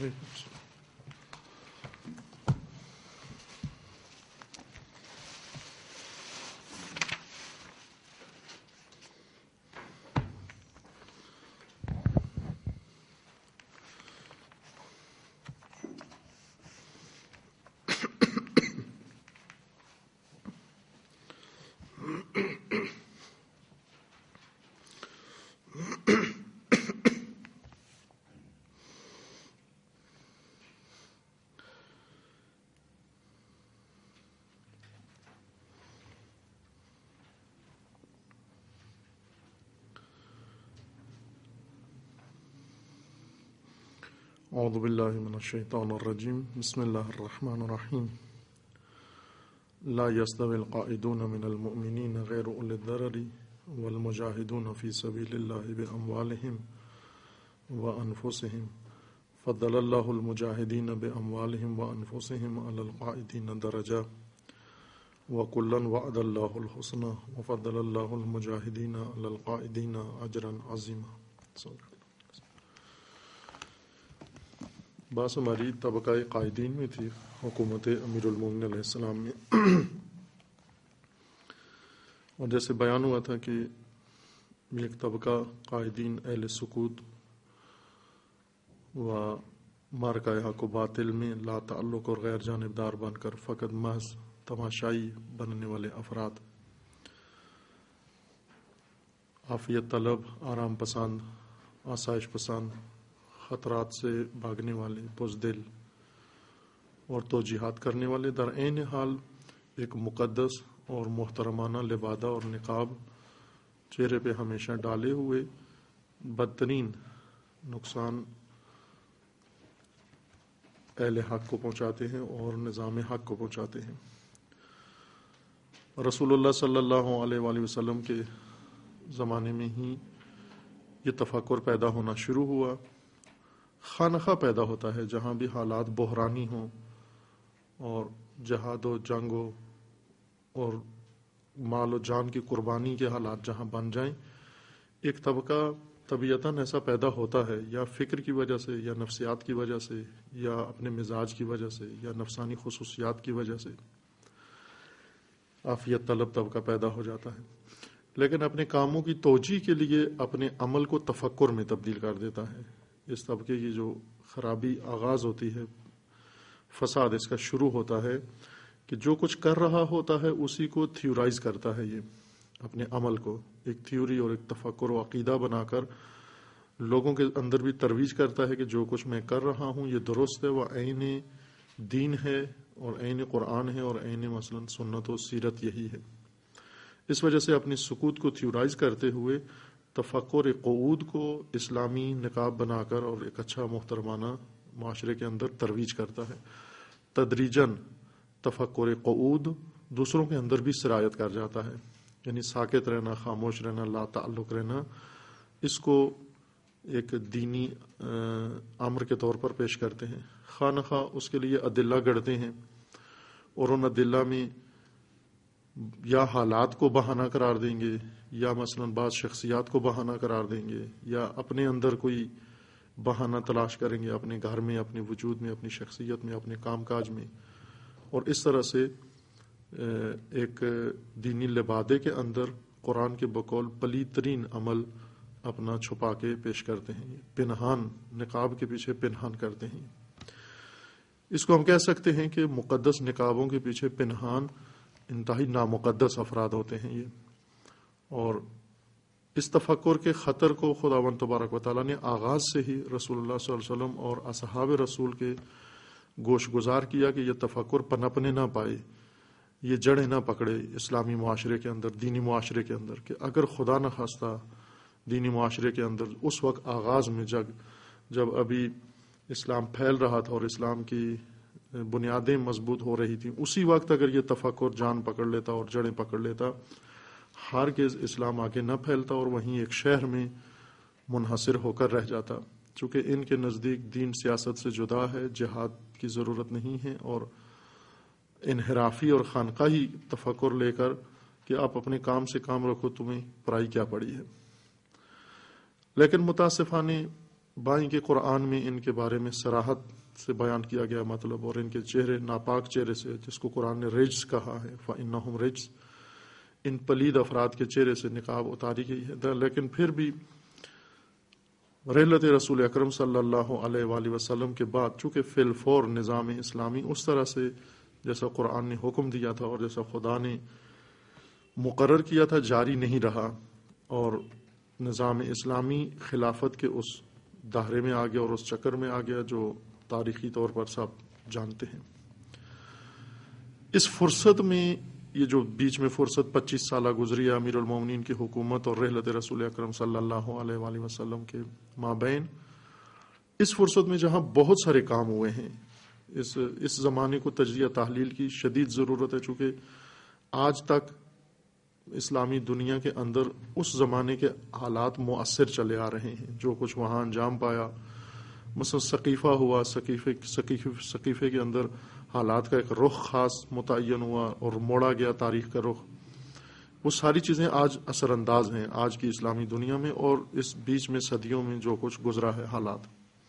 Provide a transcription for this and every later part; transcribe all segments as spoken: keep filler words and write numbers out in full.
اعوذ باللہ من الشیطان الرجیم بسم اللہ الرحمن الرحیم لا يستوي القائدون من المؤمنین غیر اولی الضرر والمجاہدون فی سبیل اللہ باموالہم وانفسہم فضل اللہ المجاہدین باموالہم وانفسہم علی القائدین درجہ وکلا وعد اللہ الحسنى وفضل اللہ المجاہدین علی القائدین اجرا عظیما۔ بات ہماری طبقہ قائدین میں تھی، حکومت امیر المومنین علیہ السلام میں، اور جیسے بیان ہوا تھا کہ ایک طبقہ قائدین اہل سکوت و مارکہ حق و باطل میں لا تعلق اور غیر جانبدار بن کر فقط محض تماشائی بننے والے افراد، عافیت طلب، آرام پسند، آسائش پسند، خطرات سے بھاگنے والے، بزدل اور توجیہات کرنے والے، در عین حال ایک مقدس اور محترمانہ لبادہ اور نقاب چہرے پہ ہمیشہ ڈالے ہوئے بدترین نقصان اہل حق کو پہنچاتے ہیں اور نظام حق کو پہنچاتے ہیں۔ رسول اللہ صلی اللہ علیہ وآلہ وسلم کے زمانے میں ہی یہ تفکر پیدا ہونا شروع ہوا، خانخواہ پیدا ہوتا ہے جہاں بھی حالات بحرانی ہوں اور جہاد و جنگ و اور مال و جان کی قربانی کے حالات جہاں بن جائیں، ایک طبقہ طبیعتاً ایسا پیدا ہوتا ہے، یا فکر کی وجہ سے، یا نفسیات کی وجہ سے، یا اپنے مزاج کی وجہ سے، یا نفسانی خصوصیات کی وجہ سے عافیت طلب طبقہ پیدا ہو جاتا ہے، لیکن اپنے کاموں کی توجیہ کے لیے اپنے عمل کو تفکر میں تبدیل کر دیتا ہے۔ اس طبقے کی جو خرابی آغاز ہوتی ہے، فساد اس کا شروع ہوتا ہے کہ جو کچھ کر رہا ہوتا ہے اسی کو تھیورائز کرتا ہے، یہ اپنے عمل کو ایک تھیوری اور ایک تفکر و عقیدہ بنا کر لوگوں کے اندر بھی ترویج کرتا ہے کہ جو کچھ میں کر رہا ہوں یہ درست ہے، وہ عین دین ہے اور عین قرآن ہے اور عین مثلا سنت و سیرت یہی ہے۔ اس وجہ سے اپنی سکوت کو تھیورائز کرتے ہوئے تفکر قعود کو اسلامی نقاب بنا کر اور ایک اچھا محترمانہ معاشرے کے اندر ترویج کرتا ہے۔ تدریجاً تفکر قعود دوسروں کے اندر بھی سرایت کر جاتا ہے، یعنی ساکت رہنا، خاموش رہنا، لا تعلق رہنا، اس کو ایک دینی امر کے طور پر پیش کرتے ہیں۔ خواہ نخواہ اس کے لیے ادلہ گڑھتے ہیں، اور ان ادلہ میں یا حالات کو بہانہ قرار دیں گے، یا مثلا بعض شخصیات کو بہانہ قرار دیں گے، یا اپنے اندر کوئی بہانہ تلاش کریں گے، اپنے گھر میں، اپنے وجود میں، اپنی شخصیت میں، اپنے کام کاج میں، اور اس طرح سے ایک دینی لبادے کے اندر قرآن کے بقول پلیت ترین عمل اپنا چھپا کے پیش کرتے ہیں، پنہان، نقاب کے پیچھے پنہان کرتے ہیں۔ اس کو ہم کہہ سکتے ہیں کہ مقدس نقابوں کے پیچھے پنہان انتہائی نامقدس افراد ہوتے ہیں یہ، اور اس تفکر کے خطر کو خداوند تبارک و تعالیٰ نے آغاز سے ہی رسول اللہ صلی اللہ علیہ وسلم اور اصحاب رسول کے گوش گزار کیا کہ یہ تفکر پنپنے نہ پائے، یہ جڑیں نہ پکڑے اسلامی معاشرے کے اندر، دینی معاشرے کے اندر، کہ اگر خدا نہ خواستہ دینی معاشرے کے اندر اس وقت آغاز میں جگ جب ابھی اسلام پھیل رہا تھا اور اسلام کی بنیادیں مضبوط ہو رہی تھیں، اسی وقت اگر یہ تفکر جان پکڑ لیتا اور جڑیں پکڑ لیتا، ہرگز اسلام آگے نہ پھیلتا اور وہیں ایک شہر میں منحصر ہو کر رہ جاتا، چونکہ ان کے نزدیک دین سیاست سے جدا ہے، جہاد کی ضرورت نہیں ہے، اور انحرافی اور خانقاہی تفکر لے کر کہ آپ اپنے کام سے کام رکھو، تمہیں پرائی کیا پڑی ہے۔ لیکن متاسفانہ بائیں کے قرآن میں ان کے بارے میں صراحت سے بیان کیا گیا مطلب، اور ان کے چہرے ناپاک چہرے سے، جس کو قرآن نے رجز کہا ہے، فَإِنَّهُمْ رِجْز، ان پلید افراد کے چہرے سے نقاب اتاری گئی ہے۔ لیکن پھر بھی رحلت رسول اکرم صلی اللہ علیہ وآلہ وسلم کے بعد چونکہ فی الفور نظام اسلامی اس طرح سے جیسا قرآن نے حکم دیا تھا اور جیسا خدا نے مقرر کیا تھا جاری نہیں رہا، اور نظام اسلامی خلافت کے اس دائرے میں آ گیا اور اس چکر میں آ گیا جو تاریخی طور پر سب جانتے ہیں۔ اس فرصت میں یہ جو بیچ میں فرصت پچیس سالہ گزری ہے امیر المومنین کی حکومت اور رحلت رسول اکرم صلی اللہ علیہ وآلہ وسلم کے مابین، اس فرصت میں جہاں بہت سارے کام ہوئے ہیں، اس اس زمانے کو تجزیہ تحلیل کی شدید ضرورت ہے، چونکہ آج تک اسلامی دنیا کے اندر اس زمانے کے حالات مؤثر چلے آ رہے ہیں، جو کچھ وہاں انجام پایا، مثلا ثقیفہ ہوا، ثقیفے ثقیفے ثقیفے کے اندر حالات کا ایک رخ خاص متعین ہوا اور موڑا گیا تاریخ کا رخ، وہ ساری چیزیں آج اثر انداز ہیں آج کی اسلامی دنیا میں، اور اس بیچ میں صدیوں میں جو کچھ گزرا ہے حالات،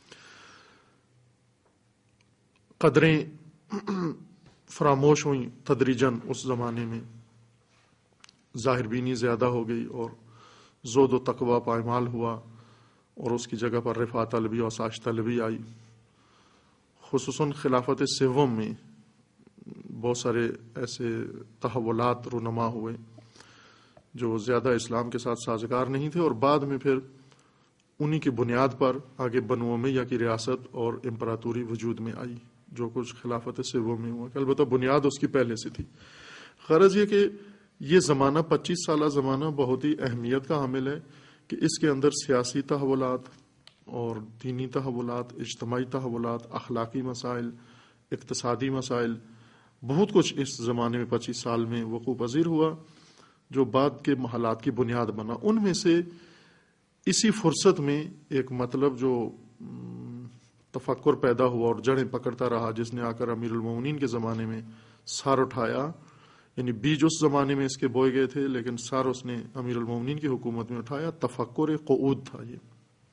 قدریں فراموش ہوئیں تدریجاً، اس زمانے میں ظاہر بینی زیادہ ہو گئی اور زہد و تقوی پائمال ہوا، اور اس کی جگہ پر رفاہ طلبی اور ساش طلبی آئی۔ خصوصاً خلافت سوم میں بہت سارے ایسے تحولات رونما ہوئے جو زیادہ اسلام کے ساتھ سازگار نہیں تھے، اور بعد میں پھر انہی کی بنیاد پر آگے بنو امیہ کی ریاست اور امپراتوری وجود میں آئی، جو کچھ خلافت سوم میں ہوا، کہ البتہ بنیاد اس کی پہلے سے تھی۔ غرض یہ کہ یہ زمانہ پچیس سالہ زمانہ بہت ہی اہمیت کا حامل ہے کہ اس کے اندر سیاسی تحولات اور دینی تحولات، اجتماعی تحولات، اخلاقی مسائل، اقتصادی مسائل، بہت کچھ اس زمانے میں پچیس سال میں وقوع پذیر ہوا جو بعد کے حالات کی بنیاد بنا۔ ان میں سے اسی فرصت میں ایک مطلب جو تفکر پیدا ہوا اور جڑیں پکڑتا رہا، جس نے آ کر امیر المومنین کے زمانے میں سار اٹھایا، یعنی بیج اس زمانے میں اس کے بوئے گئے تھے لیکن سار اس نے امیر المومنین کی حکومت میں اٹھایا، تفکر قعود تھا۔ یہ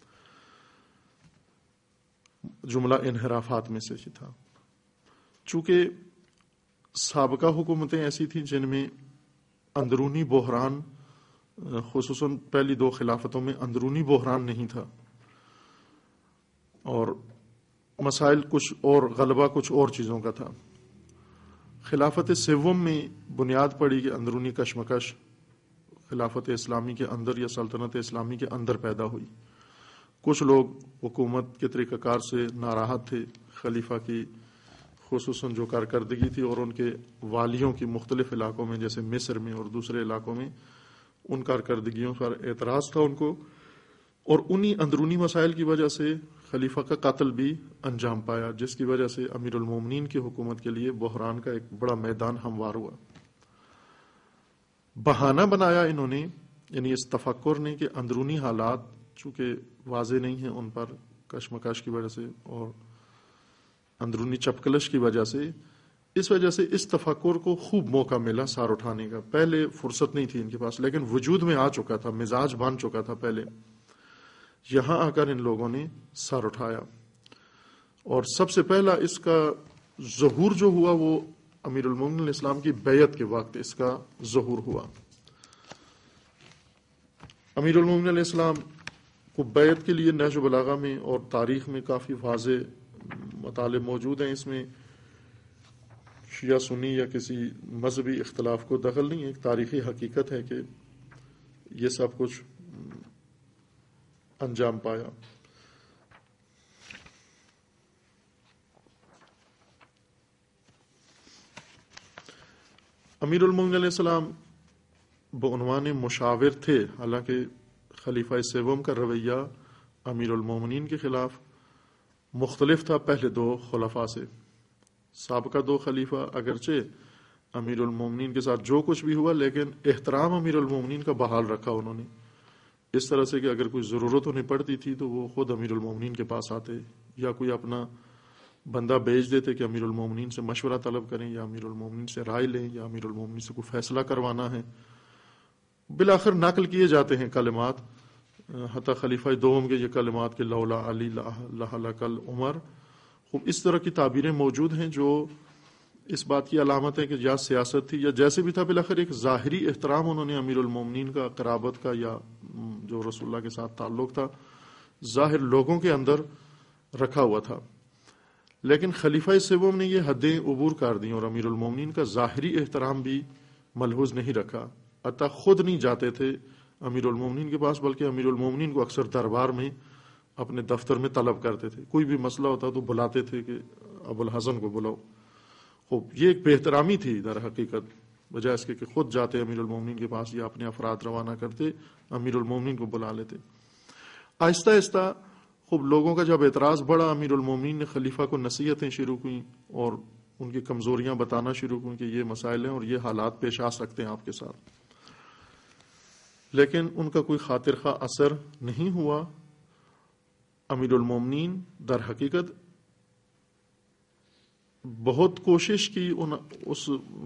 جملہ انحرافات میں سے ہی تھا، چونکہ سابقہ حکومتیں ایسی تھیں جن میں اندرونی بحران، خصوصاً پہلی دو خلافتوں میں اندرونی بحران نہیں تھا، اور مسائل کچھ اور، غلبہ کچھ اور چیزوں کا تھا۔ خلافت سوم میں بنیاد پڑی کہ اندرونی کشمکش خلافت اسلامی کے اندر یا سلطنت اسلامی کے اندر پیدا ہوئی۔ کچھ لوگ حکومت کے طریقہ کار سے ناراحت تھے، خلیفہ کی خصوصاً جو کارکردگی تھی اور ان کے والیوں کی مختلف علاقوں میں جیسے مصر میں اور دوسرے علاقوں میں ان کارکردگیوں پر اعتراض تھا ان کو، اور انہی اندرونی مسائل کی وجہ سے خلیفہ کا قتل بھی انجام پایا، جس کی وجہ سے امیر المومنین کی حکومت کے لیے بحران کا ایک بڑا میدان ہموار ہوا۔ بہانہ بنایا انہوں نے، یعنی اس تفکر نے، کہ اندرونی حالات چونکہ واضح نہیں ہیں ان پر کشمکش کی وجہ سے اور اندرونی چپکلش کی وجہ سے، اس وجہ سے اس تفکر کو خوب موقع ملا سار اٹھانے کا۔ پہلے فرصت نہیں تھی ان کے پاس، لیکن وجود میں آ چکا تھا، مزاج بن چکا تھا پہلے۔ یہاں آ کر ان لوگوں نے سر اٹھایا، اور سب سے پہلا اس کا ظہور جو ہوا وہ امیر المومنین علیہ السلام کی بیعت کے وقت اس کا ظہور ہوا۔ امیر المومنین علیہ السلام کو بیعت کے لیے نہج البلاغہ میں اور تاریخ میں کافی واضح مطالب موجود ہیں، اس میں شیعہ سنی یا کسی مذہبی اختلاف کو دخل نہیں ہے، ایک تاریخی حقیقت ہے کہ یہ سب کچھ انجام پایا۔ امیر المومنین علیہ السلام بعنوان مشاور تھے، حالانکہ خلیفہ سوم کا رویہ امیر المومنین کے خلاف مختلف تھا پہلے دو خلفاء سے۔ سابقہ دو خلیفہ اگرچہ امیر المومنین کے ساتھ جو کچھ بھی ہوا، لیکن احترام امیر المومنین کا بحال رکھا انہوں نے، اس طرح سے کہ اگر کوئی ضرورت انہیں پڑتی تھی تو وہ خود امیر المومنین کے پاس آتے، یا کوئی اپنا بندہ بھیج دیتے کہ امیر المومنین سے مشورہ طلب کریں یا امیر المومنین سے رائے لیں یا امیر المومنین سے کوئی فیصلہ کروانا ہے۔ بالآخر نقل کیے جاتے ہیں کلمات حتیٰ خلیفہ دوم کے یہ کلمات کہ لولا علی لہلک العمر. خوب اس طرح کی تعبیریں موجود ہیں جو اس بات کی علامت ہے کہ یا سیاست تھی یا جیسے بھی تھا، بالآخر ایک ظاہری احترام انہوں نے امیر المومنین کا، قرابت کا یا جو رسول اللہ کے ساتھ تعلق تھا ظاہر لوگوں کے اندر رکھا ہوا تھا. لیکن خلیفہ سوم نے یہ حدیں عبور کر دیں اور امیر المومنین کا ظاہری احترام بھی ملحوظ نہیں رکھا. عطا خود نہیں جاتے تھے امیر المومنین کے پاس، بلکہ امیر المومنین کو اکثر دربار میں اپنے دفتر میں طلب کرتے تھے. کوئی بھی مسئلہ ہوتا تو بلاتے تھے کہ ابو الحسن کو بلاؤ. خوب یہ ایک بے احترامی تھی در حقیقت، بجائے اس کے کہ خود جاتے امیر المومنین کے پاس یا اپنے افراد روانہ کرتے، امیر المومنین کو بلا لیتے. آہستہ آہستہ خوب لوگوں کا جب اعتراض بڑھا، امیر المومنین نے خلیفہ کو نصیحتیں شروع کی اور ان کی کمزوریاں بتانا شروع کی کہ یہ مسائل ہیں اور یہ حالات پیش آ سکتے ہیں آپ کے ساتھ. لیکن ان کا کوئی خاطر خواہ اثر نہیں ہوا. امیر المومنین در حقیقت بہت کوشش کی، ان اس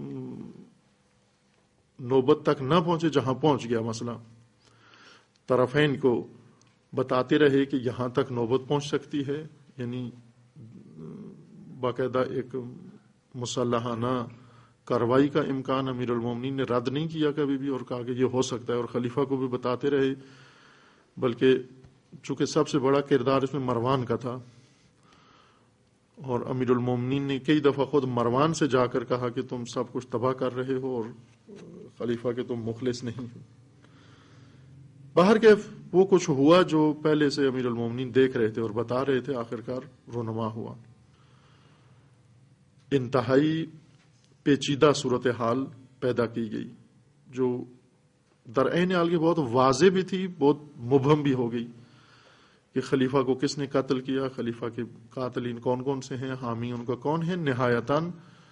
نوبت تک نہ پہنچے جہاں پہنچ گیا مسئلہ. طرفین کو بتاتے رہے کہ یہاں تک نوبت پہنچ سکتی ہے، یعنی باقاعدہ ایک مسلحانہ کارروائی کا امکان امیر المومنین نے رد نہیں کیا کبھی بھی، اور کہا کہ یہ ہو سکتا ہے، اور خلیفہ کو بھی بتاتے رہے. بلکہ چونکہ سب سے بڑا کردار اس میں مروان کا تھا، اور امیر المومنین نے کئی دفعہ خود مروان سے جا کر کہا کہ تم سب کچھ تباہ کر رہے ہو اور خلیفہ کے تم مخلص نہیں ہو. باہر کے وہ کچھ ہوا جو پہلے سے امیر المومنین دیکھ رہے تھے اور بتا رہے تھے، آخرکار رونما ہوا. انتہائی پیچیدہ صورتحال پیدا کی گئی جو در عین حال کے بہت واضح بھی تھی، بہت مبہم بھی ہو گئی کہ خلیفہ کو کس نے قتل کیا، خلیفہ کے قاتلین کون کون سے ہیں، حامی ان کا کون ہے. نہایتاً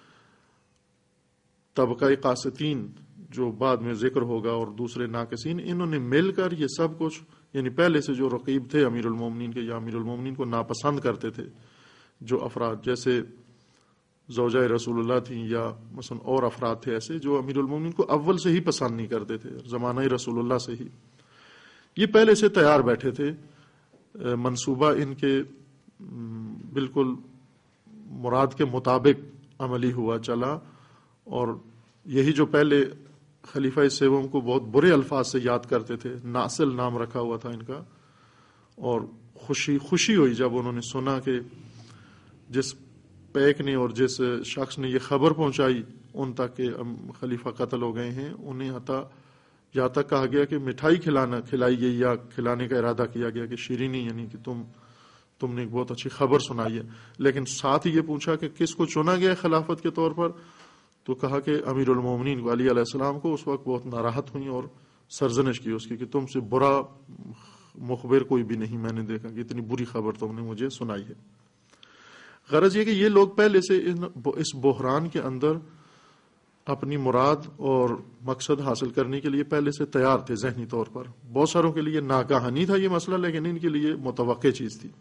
طبقہ قاسطین جو بعد میں ذکر ہوگا اور دوسرے ناقصین، انہوں نے مل کر یہ سب کچھ، یعنی پہلے سے جو رقیب تھے امیر المومنین کے یا امیر المومنین کو ناپسند کرتے تھے جو افراد، جیسے زوجہ رسول اللہ تھیں یا مثلا اور افراد تھے ایسے جو امیر المومنین کو اول سے ہی پسند نہیں کرتے تھے، زمانہ رسول اللہ سے ہی یہ پہلے سے تیار بیٹھے تھے. منصوبہ ان کے بالکل مراد کے مطابق عملی ہوا چلا، اور یہی جو پہلے خلیفہ سوم کو بہت برے الفاظ سے یاد کرتے تھے، ناصل نام رکھا ہوا تھا ان کا، اور خوشی خوشی ہوئی جب انہوں نے سنا کہ جس پیک نے اور جس شخص نے یہ خبر پہنچائی ان تک کہ خلیفہ قتل ہو گئے ہیں، انہیں حتیٰ یہاں تک کہا گیا کہ مٹھائی کھلانا کھلائی گئی یا کھلانے کا ارادہ کیا گیا کہ شیرینی، یعنی کہ تم تم نے ایک بہت اچھی خبر سنائی ہے. لیکن ساتھ ہی یہ پوچھا کہ کس کو چنا گیا خلافت کے طور پر، تو کہا کہ امیر المومنین کو، علی علیہ السلام کو. اس وقت بہت ناراحت ہوئی اور سرزنش کی اس کی کہ تم سے برا مخبر کوئی بھی نہیں میں نے دیکھا کہ اتنی بری خبر تم نے مجھے سنائی ہے. غرض یہ کہ یہ لوگ پہلے سے اس بحران کے اندر اپنی مراد اور مقصد حاصل کرنے کے لیے پہلے سے تیار تھے ذہنی طور پر. بہت ساروں کے لیے ناگہانی تھا یہ مسئلہ، لیکن ان کے لیے متوقع چیز تھی.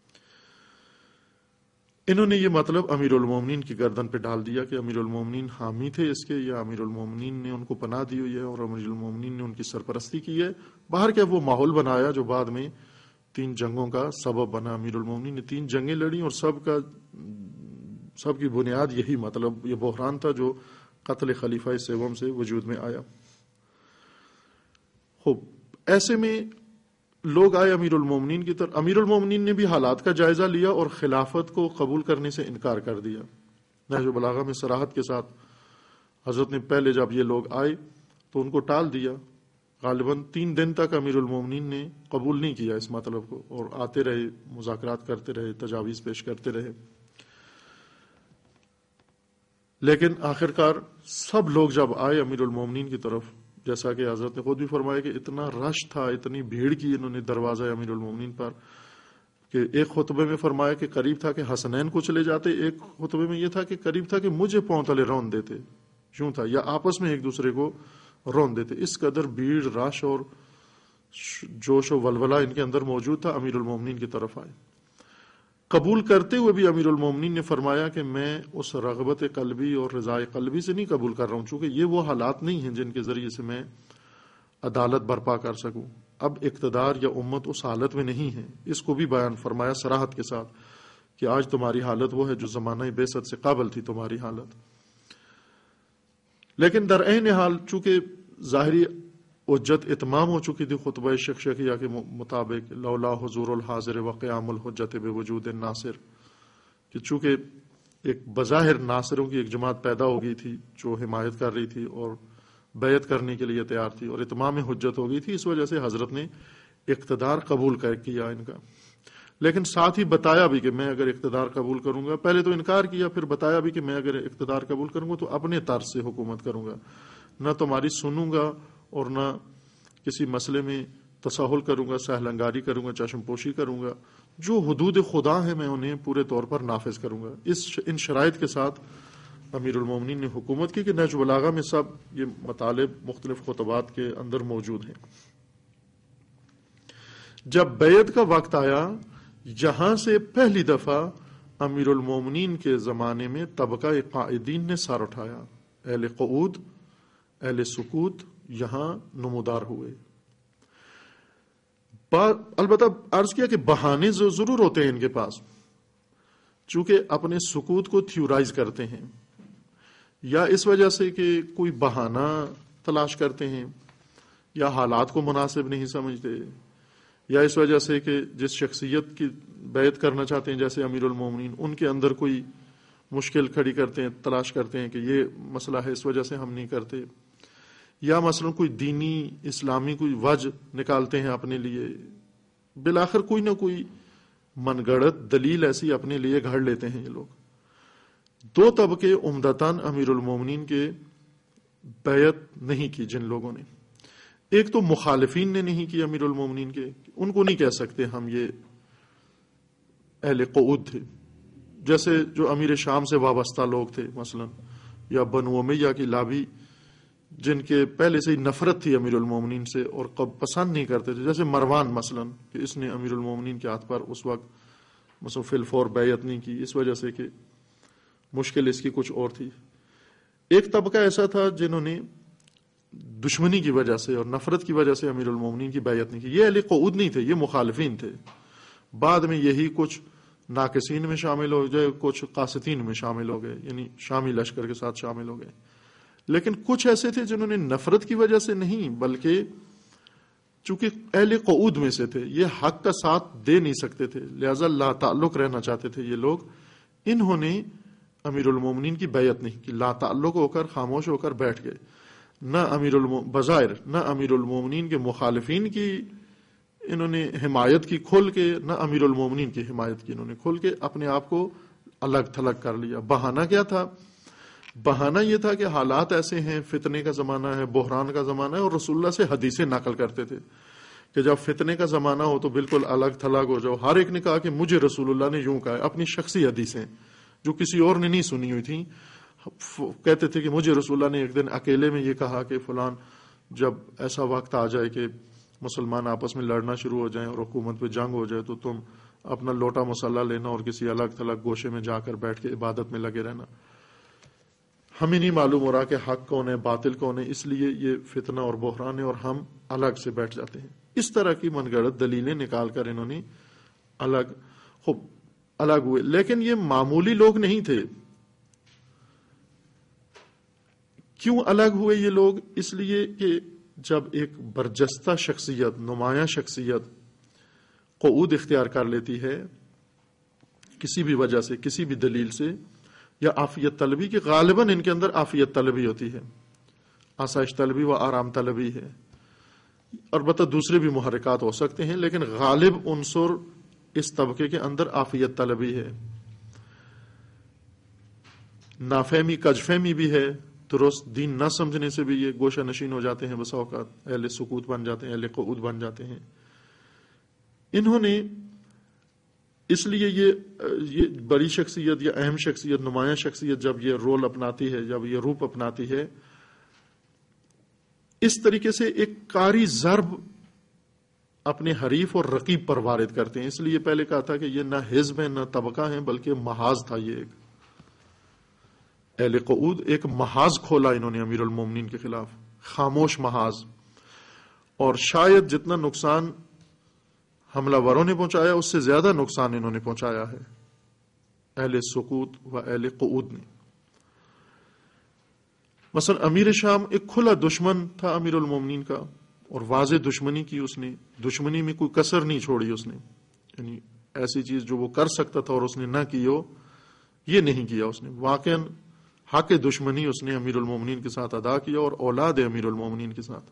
انہوں نے یہ مطلب امیر المومنین کی گردن پہ ڈال دیا کہ امیر المومنین حامی تھے اس کے، یا امیر المومنین نے ان کو پناہ دی ہوئی ہے اور امیر المومنین نے ان کی سرپرستی کی ہے. باہر کیا وہ ماحول بنایا جو بعد میں تین جنگوں کا سبب بنا. امیر المومنین نے تین جنگیں لڑیں اور سب کا سب کی بنیاد یہی مطلب یہ بحران تھا جو قتل خلیفہ سوم سے وجود میں آیا. خوب ایسے میں لوگ آئے امیر المومنین کی طرف. امیر المومنین نے بھی حالات کا جائزہ لیا اور خلافت کو قبول کرنے سے انکار کر دیا. نہج البلاغہ میں صراحت کے ساتھ حضرت نے پہلے جب یہ لوگ آئے تو ان کو ٹال دیا. غالباً تین دن تک امیر المومنین نے قبول نہیں کیا اس مطلب کو، اور آتے رہے، مذاکرات کرتے رہے، تجاویز پیش کرتے رہے. لیکن آخرکار سب لوگ جب آئے امیر المومنین کی طرف، جیسا کہ حضرت نے خود بھی فرمایا کہ اتنا رش تھا، اتنی بھیڑ کی انہوں نے دروازہ امیر المومنین پر کہ ایک خطبے میں فرمایا کہ قریب تھا کہ حسنین کو چلے جاتے، ایک خطبے میں یہ تھا کہ قریب تھا کہ مجھے پاؤں تلے رون دیتے، یوں تھا، یا آپس میں ایک دوسرے کو رون دیتے. اس قدر بھیڑ، رش اور جوش و ولولہ ان کے اندر موجود تھا. امیر المومنین کی طرف آئے. قبول کرتے ہوئے بھی امیر المومنین نے فرمایا کہ میں اس رغبت قلبی اور رضائے قلبی سے نہیں قبول کر رہا ہوں، چونکہ یہ وہ حالات نہیں ہیں جن کے ذریعے سے میں عدالت برپا کر سکوں. اب اقتدار یا امت اس حالت میں نہیں ہے. اس کو بھی بیان فرمایا صراحت کے ساتھ کہ آج تمہاری حالت وہ ہے جو زمانہ بعثت سے قبل تھی تمہاری حالت. لیکن در عین حال چونکہ ظاہری حجت اتمام ہو چکی تھی خطبہ شکشکیہ کے مطابق، لولا حضور الحاضر و قیام الحجت بوجود الناصر، کہ چونکہ ایک بظاہر ناصروں کی ایک جماعت پیدا ہو گئی تھی جو حمایت کر رہی تھی اور بیعت کرنے کے لیے تیار تھی اور اتمام حجت ہو گئی تھی، اس وجہ سے حضرت نے اقتدار قبول کر کیا ان کا. لیکن ساتھ ہی بتایا بھی کہ میں اگر اقتدار قبول کروں گا، پہلے تو انکار کیا، پھر بتایا بھی کہ میں اگر اقتدار قبول کروں گا تو اپنے طرز سے حکومت کروں گا، نہ تمہاری سنوں گا اور نہ کسی مسئلے میں تساہل کروں گا، سہل انگاری کروں گا، چشم پوشی کروں گا. جو حدود خدا ہے میں انہیں پورے طور پر نافذ کروں گا. اس ان شرائط کے ساتھ امیر المومنین نے حکومت کی کہ نہج بلاغہ میں سب یہ مطالب مختلف خطبات کے اندر موجود ہیں. جب بیعت کا وقت آیا، یہاں سے پہلی دفعہ امیر المومنین کے زمانے میں طبقہ قائدین نے سر اٹھایا. اہل قعود، اہل سکوت یہاں نمودار ہوئے. البتہ عرض کیا کہ بہانے ضرور ہوتے ہیں ان کے پاس، چونکہ اپنے سکوت کو تھیورائز کرتے ہیں، یا اس وجہ سے کہ کوئی بہانہ تلاش کرتے ہیں، یا حالات کو مناسب نہیں سمجھتے، یا اس وجہ سے کہ جس شخصیت کی بیعت کرنا چاہتے ہیں جیسے امیر المومنین، ان کے اندر کوئی مشکل کھڑی کرتے ہیں، تلاش کرتے ہیں کہ یہ مسئلہ ہے اس وجہ سے ہم نہیں کرتے، یا مثلا کوئی دینی اسلامی کوئی وجہ نکالتے ہیں اپنے لیے. بالآخر کوئی نہ کوئی من گڑت دلیل ایسی اپنے لیے گھڑ لیتے ہیں یہ لوگ. دو طبقے عمدتاً امیر المومنین کے بیعت نہیں کی جن لوگوں نے. ایک تو مخالفین نے نہیں کی امیر المومنین کے، ان کو نہیں کہہ سکتے ہم یہ اہل قعود تھے، جیسے جو امیر شام سے وابستہ لوگ تھے مثلا، یا بنو امیہ کی لابی جن کے پہلے سے ہی نفرت تھی امیر المومنین سے اور کب پسند نہیں کرتے تھے، جیسے مروان مثلا کہ اس نے امیر المومنین کے ہاتھ پر اس وقت مثلا فی الفور بیعت نہیں کی اس وجہ سے کہ مشکل اس کی کچھ اور تھی. ایک طبقہ ایسا تھا جنہوں نے دشمنی کی وجہ سے اور نفرت کی وجہ سے امیر المومنین کی بیعت نہیں کی. یہ اہل قعود نہیں تھے، یہ مخالفین تھے. بعد میں یہی کچھ ناقصین میں شامل ہو گئے، کچھ قاسطین میں شامل ہو گئے، یعنی شامی لشکر کے ساتھ شامل ہو گئے. لیکن کچھ ایسے تھے جنہوں نے نفرت کی وجہ سے نہیں، بلکہ چونکہ اہل قعود میں سے تھے، یہ حق کا ساتھ دے نہیں سکتے تھے، لہذا لا تعلق رہنا چاہتے تھے یہ لوگ. انہوں نے امیر المومنین کی بیعت نہیں کی، لا تعلق ہو کر خاموش ہو کر بیٹھ گئے. نہ امیر الم... بظاہر نہ امیر المومنین کے مخالفین کی انہوں نے حمایت کی کھل کے، نہ امیر المومنین کی حمایت کی انہوں نے کھل کے، اپنے آپ کو الگ تھلگ کر لیا. بہانہ کیا تھا؟ بہانہ یہ تھا کہ حالات ایسے ہیں، فتنے کا زمانہ ہے، بحران کا زمانہ ہے، اور رسول اللہ سے حدیثیں نقل کرتے تھے کہ جب فتنے کا زمانہ ہو تو بالکل الگ تھلگ ہو جاؤ. ہر ایک نے کہا کہ مجھے رسول اللہ نے یوں کہا ہے، اپنی شخصی حدیثیں جو کسی اور نے نہیں سنی ہوئی تھیں. کہتے تھے کہ مجھے رسول اللہ نے ایک دن اکیلے میں یہ کہا کہ فلان جب ایسا وقت آ جائے کہ مسلمان آپس میں لڑنا شروع ہو جائیں اور حکومت پہ جنگ ہو جائے تو تم اپنا لوٹا مسلح لینا اور کسی الگ تھلگ گوشے میں جا کر بیٹھ کے عبادت میں لگے رہنا. ہمیں نہیں معلوم ہو رہا کہ حق کون ہے باطل کون ہے، اس لیے یہ فتنہ اور بحران ہے اور ہم الگ سے بیٹھ جاتے ہیں. اس طرح کی من گڑت دلیلیں نکال کر انہوں نے الگ خوب الگ ہوئے. لیکن یہ معمولی لوگ نہیں تھے. کیوں الگ ہوئے یہ لوگ؟ اس لیے کہ جب ایک برجستہ شخصیت، نمایاں شخصیت قعود اختیار کر لیتی ہے کسی بھی وجہ سے، کسی بھی دلیل سے، یا عافیت طلبی کی، غالباً ان کے اندر عافیت طلبی ہوتی ہے، آسائش طلبی و آرام طلبی ہے. البتہ دوسرے بھی محرکات ہو سکتے ہیں، لیکن غالب عنصر اس طبقے کے اندر عافیت طلبی ہے. نافہمی کجفہمی بھی ہے، درست دین نہ سمجھنے سے بھی یہ گوشہ نشین ہو جاتے ہیں، بسا اوقات اہل سکوت بن جاتے ہیں، اہل قعود بن جاتے ہیں. انہوں نے اس لیے یہ یہ بڑی شخصیت یا اہم شخصیت، نمایاں شخصیت جب یہ رول اپناتی ہے، جب یہ روپ اپناتی ہے، اس طریقے سے ایک کاری ضرب اپنے حریف اور رقیب پر وارد کرتے ہیں. اس لیے پہلے کہا تھا کہ یہ نہ حزب ہے نہ طبقہ ہیں، بلکہ محاذ تھا. یہ ایک اہل قعود ایک محاذ کھولا انہوں نے امیر المومنین کے خلاف، خاموش محاذ. اور شاید جتنا نقصان حملہ وروں نے پہنچایا اس سے زیادہ نقصان انہوں نے پہنچایا ہے اہل سکوت و اہل قعود نے. مثلا امیر شام ایک کھلا دشمن تھا امیر المومنین کا، اور واضح دشمنی کی اس نے، دشمنی میں کوئی کسر نہیں چھوڑی اس نے، یعنی ایسی چیز جو وہ کر سکتا تھا اور اس نے نہ کی ہو یہ نہیں کیا اس نے. واقعاً حق دشمنی اس نے امیر المومنین کے ساتھ ادا کیا اور اولاد امیر المومنین کے ساتھ.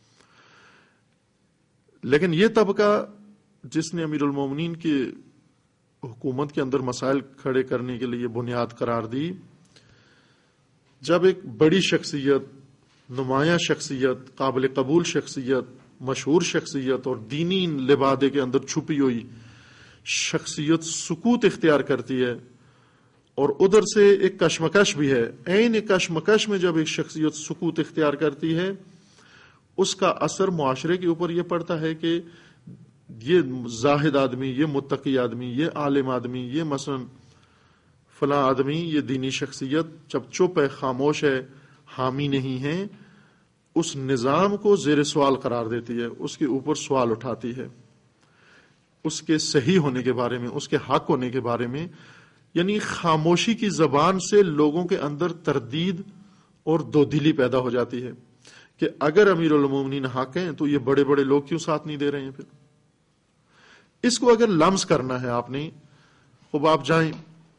لیکن یہ طبقہ جس نے امیر المومنین کی حکومت کے اندر مسائل کھڑے کرنے کے لیے بنیاد قرار دی، جب ایک بڑی شخصیت، نمایاں شخصیت، قابل قبول شخصیت، مشہور شخصیت اور دینی لبادے کے اندر چھپی ہوئی شخصیت سکوت اختیار کرتی ہے، اور ادھر سے ایک کشمکش بھی ہے، عین کشمکش میں جب ایک شخصیت سکوت اختیار کرتی ہے اس کا اثر معاشرے کے اوپر یہ پڑتا ہے کہ یہ زاہد آدمی، یہ متقی آدمی، یہ عالم آدمی، یہ مثلا فلاں آدمی، یہ دینی شخصیت جب چپ ہے، خاموش ہے، حامی نہیں ہے، اس نظام کو زیر سوال قرار دیتی ہے، اس کے اوپر سوال اٹھاتی ہے، اس کے صحیح ہونے کے بارے میں، اس کے حق ہونے کے بارے میں. یعنی خاموشی کی زبان سے لوگوں کے اندر تردید اور دودلی پیدا ہو جاتی ہے کہ اگر امیر المومنین حق ہیں تو یہ بڑے بڑے لوگ کیوں ساتھ نہیں دے رہے ہیں. پھر اس کو اگر لمس کرنا ہے آپ نے، خوب آپ جائیں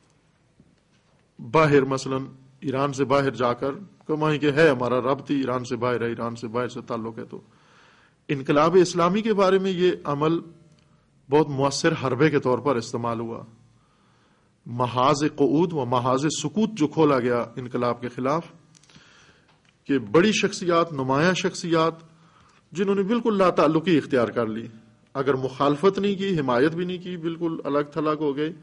باہر، مثلا ایران سے باہر جا کر کمائیں کہ ہے ہمارا ربط ہی ایران سے باہر ہے، ایران سے باہر سے تعلق ہے، تو انقلاب اسلامی کے بارے میں یہ عمل بہت مؤثر حربے کے طور پر استعمال ہوا. محاذ قعود و محاذ سکوت جو کھولا گیا انقلاب کے خلاف، کہ بڑی شخصیات، نمایاں شخصیات جنہوں نے بالکل لا تعلقی اختیار کر لی، اگر مخالفت نہیں کی، حمایت بھی نہیں کی، بالکل الگ تھلگ ہو گئے.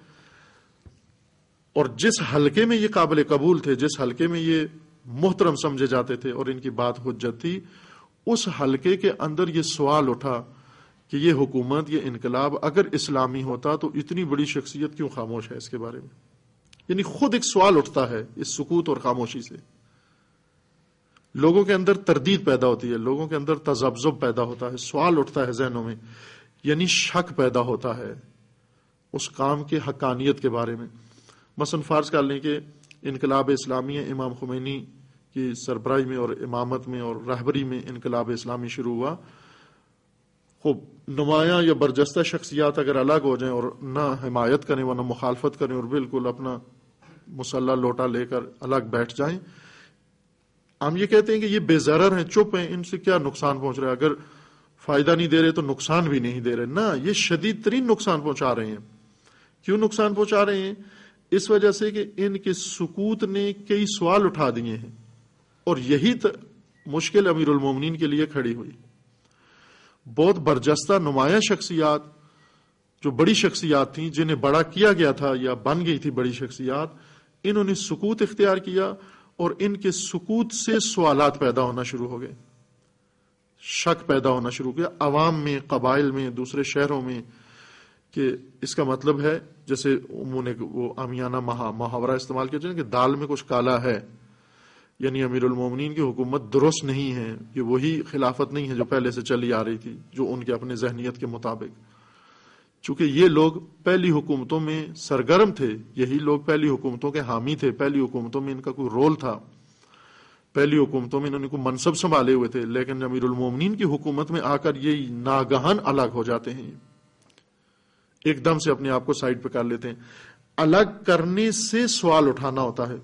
اور جس حلقے میں یہ قابل قبول تھے، جس حلقے میں یہ محترم سمجھے جاتے تھے اور ان کی بات حجت تھی، اس حلقے کے اندر یہ سوال اٹھا کہ یہ حکومت، یہ انقلاب اگر اسلامی ہوتا تو اتنی بڑی شخصیت کیوں خاموش ہے اس کے بارے میں. یعنی خود ایک سوال اٹھتا ہے اس سکوت اور خاموشی سے. لوگوں کے اندر تردید پیدا ہوتی ہے، لوگوں کے اندر تذبذب پیدا ہوتا ہے، سوال اٹھتا ہے ذہنوں میں، یعنی شک پیدا ہوتا ہے اس کام کے حقانیت کے بارے میں. مثلا فرض کر لیں کہ انقلاب اسلامی امام خمینی کی سربراہی میں اور امامت میں اور رہبری میں انقلاب اسلامی شروع ہوا. خوب نمایاں یا برجستہ شخصیات اگر الگ ہو جائیں اور نہ حمایت کریں ورنہ مخالفت کریں اور بالکل اپنا مسلح لوٹا لے کر الگ بیٹھ جائیں، ہم یہ کہتے ہیں کہ یہ بے ضرر ہیں، چپ ہیں، ان سے کیا نقصان پہنچ رہا ہے، اگر فائدہ نہیں دے رہے تو نقصان بھی نہیں دے رہے. نہ، یہ شدید ترین نقصان پہنچا رہے ہیں. کیوں نقصان پہنچا رہے ہیں؟ اس وجہ سے کہ ان کے سکوت نے کئی سوال اٹھا دیے ہیں، اور یہی مشکل امیر المومنین کے لیے کھڑی ہوئی. بہت برجستہ نمایاں شخصیات جو بڑی شخصیات تھیں، جنہیں بڑا کیا گیا تھا یا بن گئی تھی بڑی شخصیات، انہوں نے سکوت اختیار کیا، اور ان کے سکوت سے سوالات پیدا ہونا شروع ہو گئے، شک پیدا ہونا شروع کیا عوام میں، قبائل میں، دوسرے شہروں میں، کہ اس کا مطلب ہے جیسے انہوں نے وہ عامیانہ محاورہ استعمال کیا جائے کہ دال میں کچھ کالا ہے، یعنی امیر المومنین کی حکومت درست نہیں ہے، یہ وہی خلافت نہیں ہے جو پہلے سے چلی آ رہی تھی، جو ان کے اپنے ذہنیت کے مطابق. چونکہ یہ لوگ پہلی حکومتوں میں سرگرم تھے، یہی لوگ پہلی حکومتوں کے حامی تھے، پہلی حکومتوں میں ان کا کوئی رول تھا، پہلی حکومتوں میں انہوں نے کوئی منصب سنبھالے ہوئے تھے. لیکن امیر المومنین کی حکومت میں آ کر یہ ناگہان الگ ہو جاتے ہیں، ایک دم سے اپنے آپ کو سائڈ پہ کر لیتے ہیں. الگ کرنے سے سوال اٹھانا ہوتا ہے.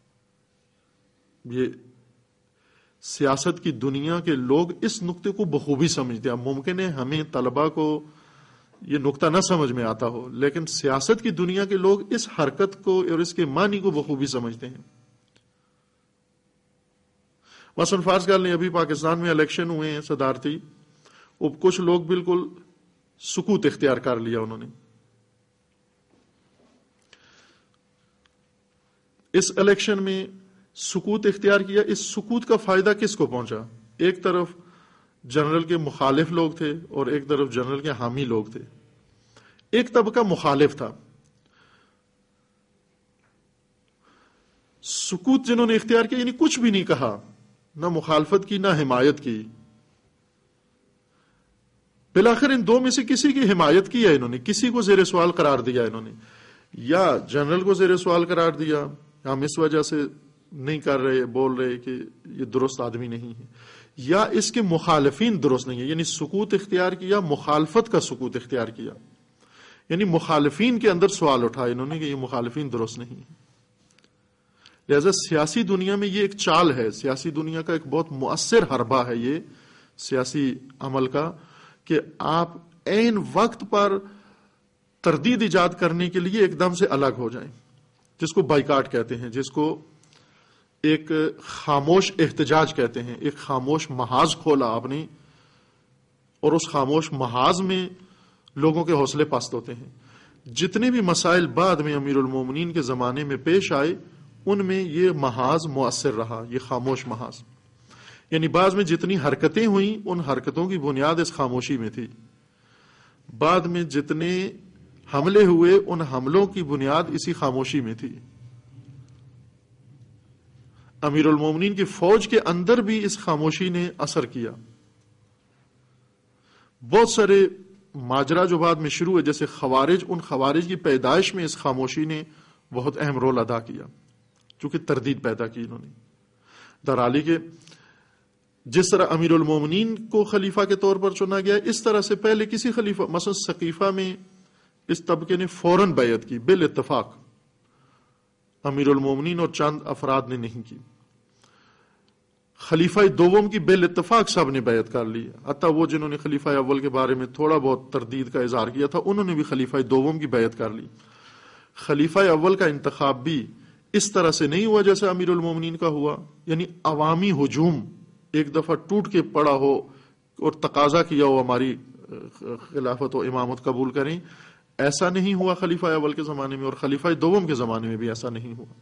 یہ سیاست کی دنیا کے لوگ اس نقطے کو بخوبی سمجھتے ہیں. ممکن ہے ہمیں طلبہ کو یہ نقطہ نہ سمجھ میں آتا ہو، لیکن سیاست کی دنیا کے لوگ اس حرکت کو اور اس کے معنی کو بخوبی سمجھتے ہیں. مثلا فرض کر لیں ابھی پاکستان میں الیکشن ہوئے ہیں صدارتی، وہ کچھ لوگ بالکل سکوت اختیار کر لیا انہوں نے. اس الیکشن میں سکوت اختیار کیا. اس سکوت کا فائدہ کس کو پہنچا؟ ایک طرف جنرل کے مخالف لوگ تھے اور ایک طرف جنرل کے حامی لوگ تھے. ایک طبقہ مخالف تھا. سکوت جنہوں نے اختیار کیا، یعنی کچھ بھی نہیں کہا، نہ مخالفت کی نہ حمایت کی، بالآخر ان دو میں سے کسی کی حمایت کی ہے انہوں نے، کسی کو زیر سوال قرار دیا انہوں نے، یا جنرل کو زیر سوال قرار دیا، ہم اس وجہ سے نہیں کر رہے، بول رہے کہ یہ درست آدمی نہیں ہے، یا اس کے مخالفین درست نہیں ہے، یعنی سکوت اختیار کیا، مخالفت کا سکوت اختیار کیا، یعنی مخالفین کے اندر سوال اٹھائے انہوں نے کہ یہ مخالفین درست نہیں ہے۔ لہذا سیاسی دنیا میں یہ ایک چال ہے، سیاسی دنیا کا ایک بہت مؤثر حربہ ہے یہ سیاسی عمل کا، کہ آپ عین وقت پر تردید ایجاد کرنے کے لیے ایک دم سے الگ ہو جائیں، جس کو بائیکاٹ کہتے ہیں، جس کو ایک خاموش احتجاج کہتے ہیں، ایک خاموش محاذ کھولا آپ نے، اور اس خاموش محاذ میں لوگوں کے حوصلے پست ہوتے ہیں۔ جتنے بھی مسائل بعد میں امیر المومنین کے زمانے میں پیش آئے ان میں یہ محاذ مؤثر رہا، یہ خاموش محاذ، یعنی بعض میں جتنی حرکتیں ہوئیں ان حرکتوں کی بنیاد اس خاموشی میں تھی، بعد میں جتنے حملے ہوئے ان حملوں کی بنیاد اسی خاموشی میں تھی۔ امیر المومنین کی فوج کے اندر بھی اس خاموشی نے اثر کیا۔ بہت سارے ماجرا جو بعد میں شروع ہوئے جیسے خوارج، ان خوارج کی پیدائش میں اس خاموشی نے بہت اہم رول ادا کیا، چونکہ تردید پیدا کی انہوں نے۔ درحالی کے جس طرح امیر المومنین کو خلیفہ کے طور پر چنا گیا، اس طرح سے پہلے کسی خلیفہ، مثلا سقیفہ میں اس طبقے نے فوراً بیعت کی بالاتفاق، امیر المومنین اور چند افراد نے نہیں کی۔ خلیفہ دوم کی بالاتفاق سب نے بیعت کر لی، حتیٰ وہ جنہوں نے خلیفہ اول کے بارے میں تھوڑا بہت تردید کا اظہار کیا تھا انہوں نے بھی خلیفہ دوم کی بیعت کر لی۔ خلیفہ اول کا انتخاب بھی اس طرح سے نہیں ہوا جیسے امیر المومنین کا ہوا، یعنی عوامی ہجوم ایک دفعہ ٹوٹ کے پڑا ہو اور تقاضا کیا ہو ہماری خلافت و امامت قبول کریں، ایسا نہیں ہوا خلیفہ اول کے زمانے میں، اور خلیفہ دوم کے زمانے میں بھی ایسا نہیں ہوا۔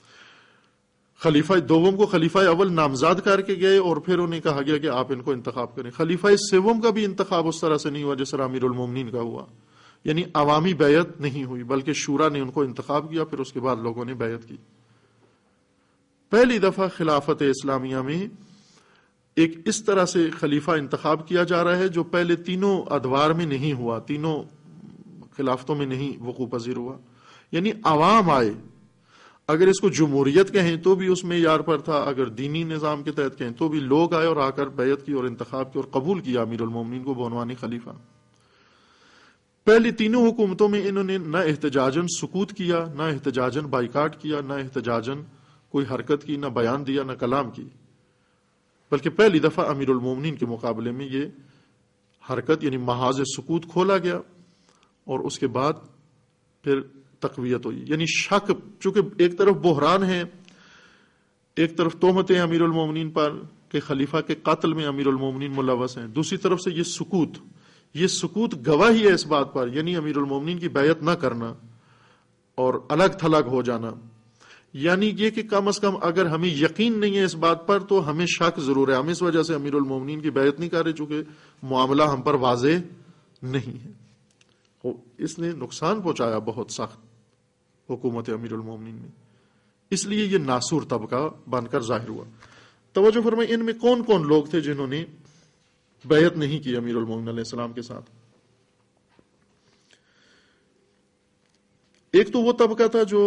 خلیفہ دوم کو خلیفہ اول نامزد کر کے گئے اور پھر انہیں کہا گیا کہ آپ ان کو انتخاب کریں۔ خلیفہ سوم کا بھی انتخاب اس طرح سے نہیں ہوا جس طرح امیر المومنین کا ہوا، یعنی عوامی بیعت نہیں ہوئی بلکہ شورا نے ان کو انتخاب کیا، پھر اس کے بعد لوگوں نے بیعت کی۔ پہلی دفعہ خلافت اسلامیہ میں ایک اس طرح سے خلیفہ انتخاب کیا جا رہا ہے جو پہلے تینوں ادوار میں نہیں ہوا، تینوں خلافتوں میں نہیں وقوع پذیر ہوا، یعنی عوام آئے، اگر اس کو جمہوریت کہیں تو بھی اس معیار پر تھا، اگر دینی نظام کے تحت کہیں تو بھی لوگ آئے اور آ کر بیعت کی اور انتخاب کی اور قبول کیا امیر المومنین کو بعنوان خلیفہ۔ پہلی تینوں حکومتوں میں انہوں نے نہ احتجاجاً سکوت کیا، نہ احتجاجاً بائیکاٹ کیا، نہ احتجاجاً کوئی حرکت کی، نہ بیان دیا، نہ کلام کی، بلکہ پہلی دفعہ امیر المومنین کے مقابلے میں یہ حرکت یعنی محاذ سکوت کھولا گیا، اور اس کے بعد پھر تقویت ہوئی۔ یعنی شک، چونکہ ایک طرف بحران ہے، ایک طرف تہمتیں امیر المومنین پر کہ خلیفہ کے قتل میں امیر المومنین ملوث ہیں، دوسری طرف سے یہ سکوت، یہ سکوت گواہی ہے اس بات پر، یعنی امیر المومنین کی بیعت نہ کرنا اور الگ تھلگ ہو جانا، یعنی یہ کہ کم از کم اگر ہمیں یقین نہیں ہے اس بات پر تو ہمیں شک ضرور ہے، ہم اس وجہ سے امیر المومنین کی بیعت نہیں کر رہے چونکہ معاملہ ہم پر واضح نہیں ہے۔ اس نے نقصان پہنچایا بہت سخت حکومت امیر المومنین میں، اس لیے یہ ناصور طبقہ بن کر ظاہر ہوا۔ توجہ فرمائیں، ان میں کون کون لوگ تھے جنہوں نے بیعت نہیں کی امیر المومنین علیہ السلام کے ساتھ؟ ایک تو وہ طبقہ تھا جو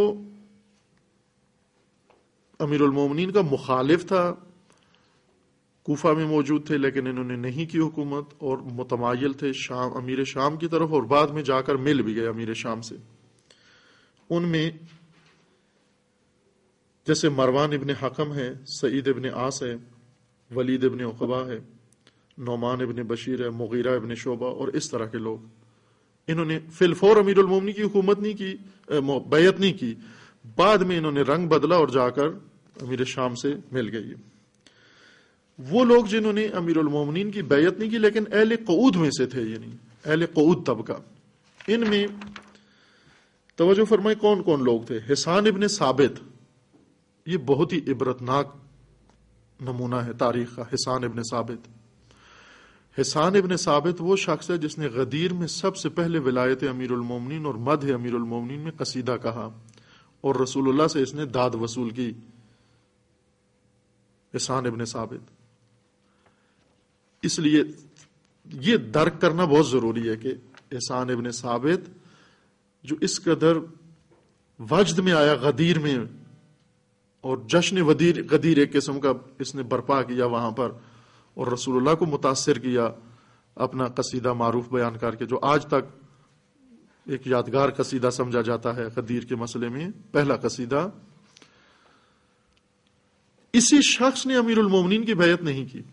امیر المومنین کا مخالف تھا، کوفہ میں موجود تھے لیکن انہوں نے نہیں کی حکومت اور متمایل تھے شام، امیر شام کی طرف، اور بعد میں جا کر مل بھی گئے امیر شام سے۔ ان میں جیسے مروان ابن حکم ہے، سعید ابن عاص ہے، ولید ابن عقبہ ہے، نعمان ابن بشیر ہے، مغیرہ ابن شعبہ، اور اس طرح کے لوگ، انہوں نے فی الفور امیر المومنین کی حکومت نہیں کی، بیعت نہیں کی، بعد میں انہوں نے رنگ بدلا اور جا کر امیر شام سے مل گئی۔ وہ لوگ جنہوں نے امیر المومنین کی بیعت نہیں کی لیکن اہل قعود میں سے تھے، یعنی اہل قعود طبقہ، ان میں توجہ فرمائے کون کون لوگ تھے؟ حسان ابن ثابت، یہ بہت ہی عبرتناک نمونہ ہے تاریخ کا۔ حسان ابن ثابت حسان ابن ثابت وہ شخص ہے جس نے غدیر میں سب سے پہلے ولایت امیر المومنین اور مدح امیر المومنین میں قصیدہ کہا اور رسول اللہ سے اس نے داد وصول کی۔ حسان ابن ثابت، اس لیے یہ درک کرنا بہت ضروری ہے کہ احسان ابن ثابت جو اس قدر وجد میں آیا، غدیر میں، اور جشن ودیر غدیر ایک قسم کا اس نے برپا کیا وہاں پر، اور رسول اللہ کو متاثر کیا اپنا قصیدہ معروف بیان کر کے، جو آج تک ایک یادگار قصیدہ سمجھا جاتا ہے غدیر کے مسئلے میں، پہلا قصیدہ۔ اسی شخص نے امیر المومنین کی بیعت نہیں کی،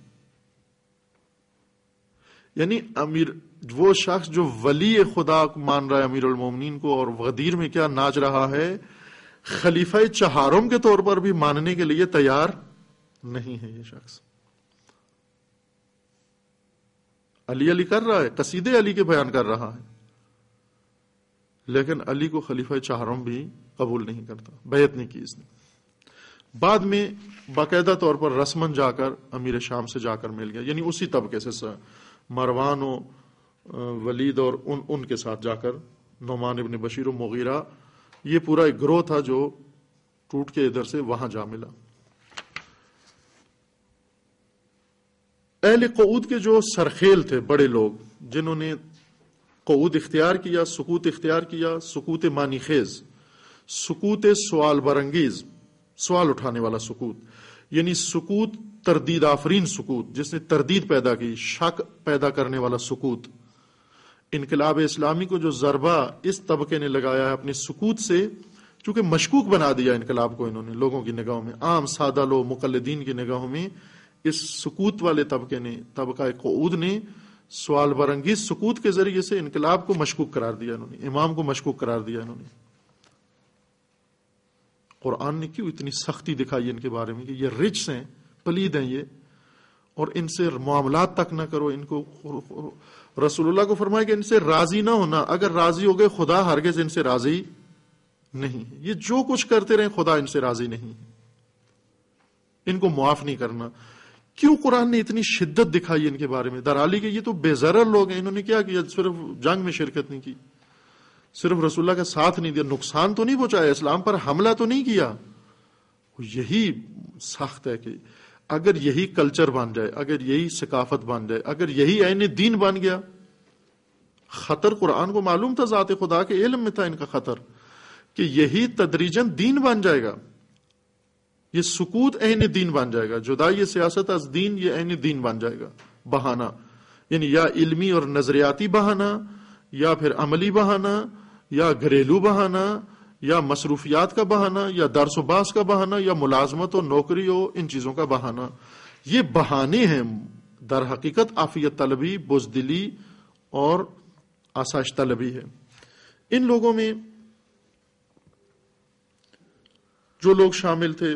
یعنی امیر وہ شخص جو ولی خدا مان رہا ہے امیر المومنین کو، اور غدیر میں کیا ناچ رہا ہے، خلیفہ چہارم کے طور پر بھی ماننے کے لیے تیار نہیں ہے۔ یہ شخص علی علی کر رہا ہے، قصیدے علی کے بیان کر رہا ہے، لیکن علی کو خلیفہ چہارم بھی قبول نہیں کرتا، بیعت نہیں کی اس نے۔ بعد میں باقاعدہ طور پر رسمن جا کر امیر شام سے جا کر مل گیا، یعنی اسی طبقے سے مروان و ولید اور ان ان کے ساتھ جا کر، نعمان ابن بشیر و مغیرہ، یہ پورا ایک گروہ تھا جو ٹوٹ کے ادھر سے وہاں جا ملا۔ اہل قعود کے جو سرخیل تھے، بڑے لوگ جنہوں نے قعود اختیار کیا، سکوت اختیار کیا، سکوت معنی خیز، سکوت سوال برانگیز، سوال اٹھانے والا سکوت، یعنی سکوت تردید آفرین سکوت، جس نے تردید پیدا کی، شک پیدا کرنے والا سکوت۔ انقلاب اسلامی کو جو ضربہ اس طبقے نے لگایا ہے اپنے سکوت سے، چونکہ مشکوک بنا دیا انقلاب کو انہوں نے لوگوں کی نگاہوں میں، عام سادہ لوگ مقلدین کی نگاہوں میں، اس سکوت والے طبقے نے، طبقہ قعود نے سوال برانگیز سکوت کے ذریعے سے انقلاب کو مشکوک قرار دیا، انہوں نے امام کو مشکوک قرار دیا انہوں نے۔ قرآن نے کیوں اتنی سختی دکھائی ان کے بارے میں کہ یہ رجس ہیں، پلید ہیں یہ، اور ان سے معاملات تک نہ کرو ان کو۔ رسول اللہ کو فرمایا کہ ان سے راضی نہ ہونا، اگر راضی ہو گئے خدا ہرگز ان سے راضی نہیں ہے، یہ جو کچھ کرتے رہیں خدا ان سے راضی نہیں ہے، ان کو معاف نہیں کرنا۔ کیوں قرآن نے اتنی شدت دکھائی ان کے بارے میں؟ درالی کے یہ تو بے ضرر لوگ ہیں، انہوں نے کیا کیا؟ صرف جنگ میں شرکت نہیں کی، صرف رسول اللہ کا ساتھ نہیں دیا، نقصان تو نہیں پہنچایا، اسلام پر حملہ تو نہیں کیا۔ یہی سخت ہے کہ اگر یہی کلچر بن جائے، اگر یہی ثقافت بن جائے، اگر یہی عین دین بن گیا، خطر قرآن کو معلوم تھا، ذات خدا کے علم میں تھا ان کا خطر، کہ یہی تدریجاً دین بن جائے گا، یہ سکوت عین دین بن جائے گا، جدائی سیاست از دین، یہ عین دین بن جائے گا، بہانہ، یعنی یا علمی اور نظریاتی بہانہ، یا پھر عملی بہانہ، یا گھریلو بہانہ، یا مصروفیات کا بہانہ، یا درس و باس کا بہانہ، یا ملازمت و نوکری ہو، ان چیزوں کا بہانہ۔ یہ بہانے ہیں، در حقیقت عافیت طلبی، بزدلی اور آسائش طلبی ہے۔ ان لوگوں میں جو لوگ شامل تھے،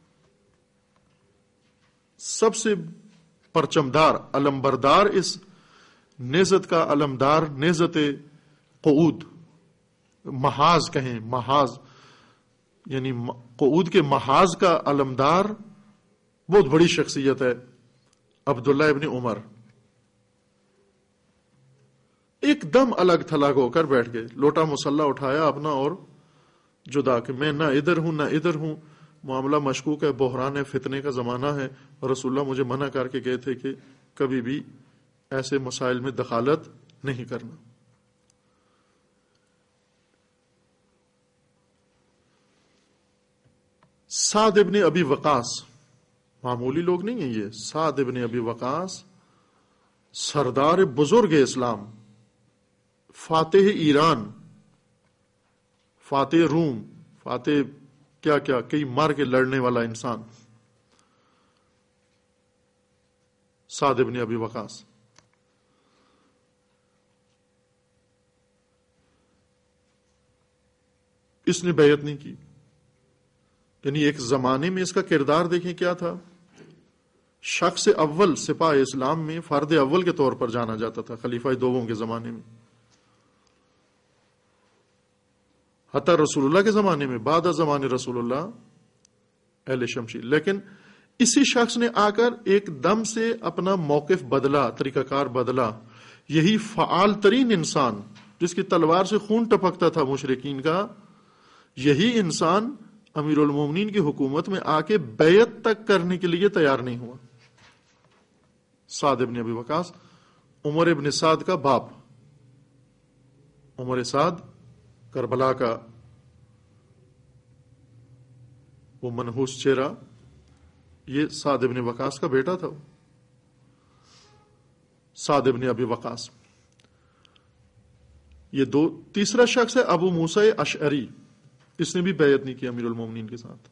سب سے پرچمدار، علمبردار، اس نہضت کا علمدار، نہضت قعود، محاذ کہیں، محاذ یعنی قعود کے محاذ کا علمدار بہت بڑی شخصیت ہے عبداللہ ابن عمر۔ ایک دم الگ تھلگ ہو کر بیٹھ گئے، لوٹا مسلح اٹھایا اپنا اور جدا، کہ میں نہ ادھر ہوں نہ ادھر ہوں، معاملہ مشکوک ہے، بحران ہے، فتنے کا زمانہ ہے، اور رسول اللہ مجھے منع کر کے گئے تھے کہ کبھی بھی ایسے مسائل میں دخالت نہیں کرنا۔ سعد ابن ابی وقاص، معمولی لوگ نہیں ہیں یہ، سعد ابن ابی وقاص سردار بزرگ اسلام، فاتح ایران، فاتح روم، فاتح کیا کیا کئی مار کے لڑنے والا انسان، سعد ابن ابی وقاص۔ اس نے بیعت نہیں کی، یعنی ایک زمانے میں اس کا کردار دیکھیں کیا تھا، شخص اول سپاہ اسلام میں فرد اول کے طور پر جانا جاتا تھا خلیفہ دوم کے زمانے میں، حتی رسول اللہ کے زمانے میں، بعد از زمانے رسول اللہ اہل شمشیر۔ لیکن اسی شخص نے آ کر ایک دم سے اپنا موقف بدلا، طریقہ کار بدلا۔ یہی فعال ترین انسان جس کی تلوار سے خون ٹپکتا تھا مشرکین کا، یہی انسان امیر المومنین کی حکومت میں آ کے بیعت تک کرنے کے لیے تیار نہیں ہوا۔ سعد ابن ابی وقاص عمر ابن سعد کا باپ، عمر سعد کربلا کا وہ منحوس چہرہ، یہ سعد ابن وقاص کا بیٹا تھا، سعد ابن ابی وقاص. یہ دو. تیسرا شخص ہے ابو موسیٰ اشعری، اس نے بھی بیعت نہیں کی امیر المومنین کے ساتھ،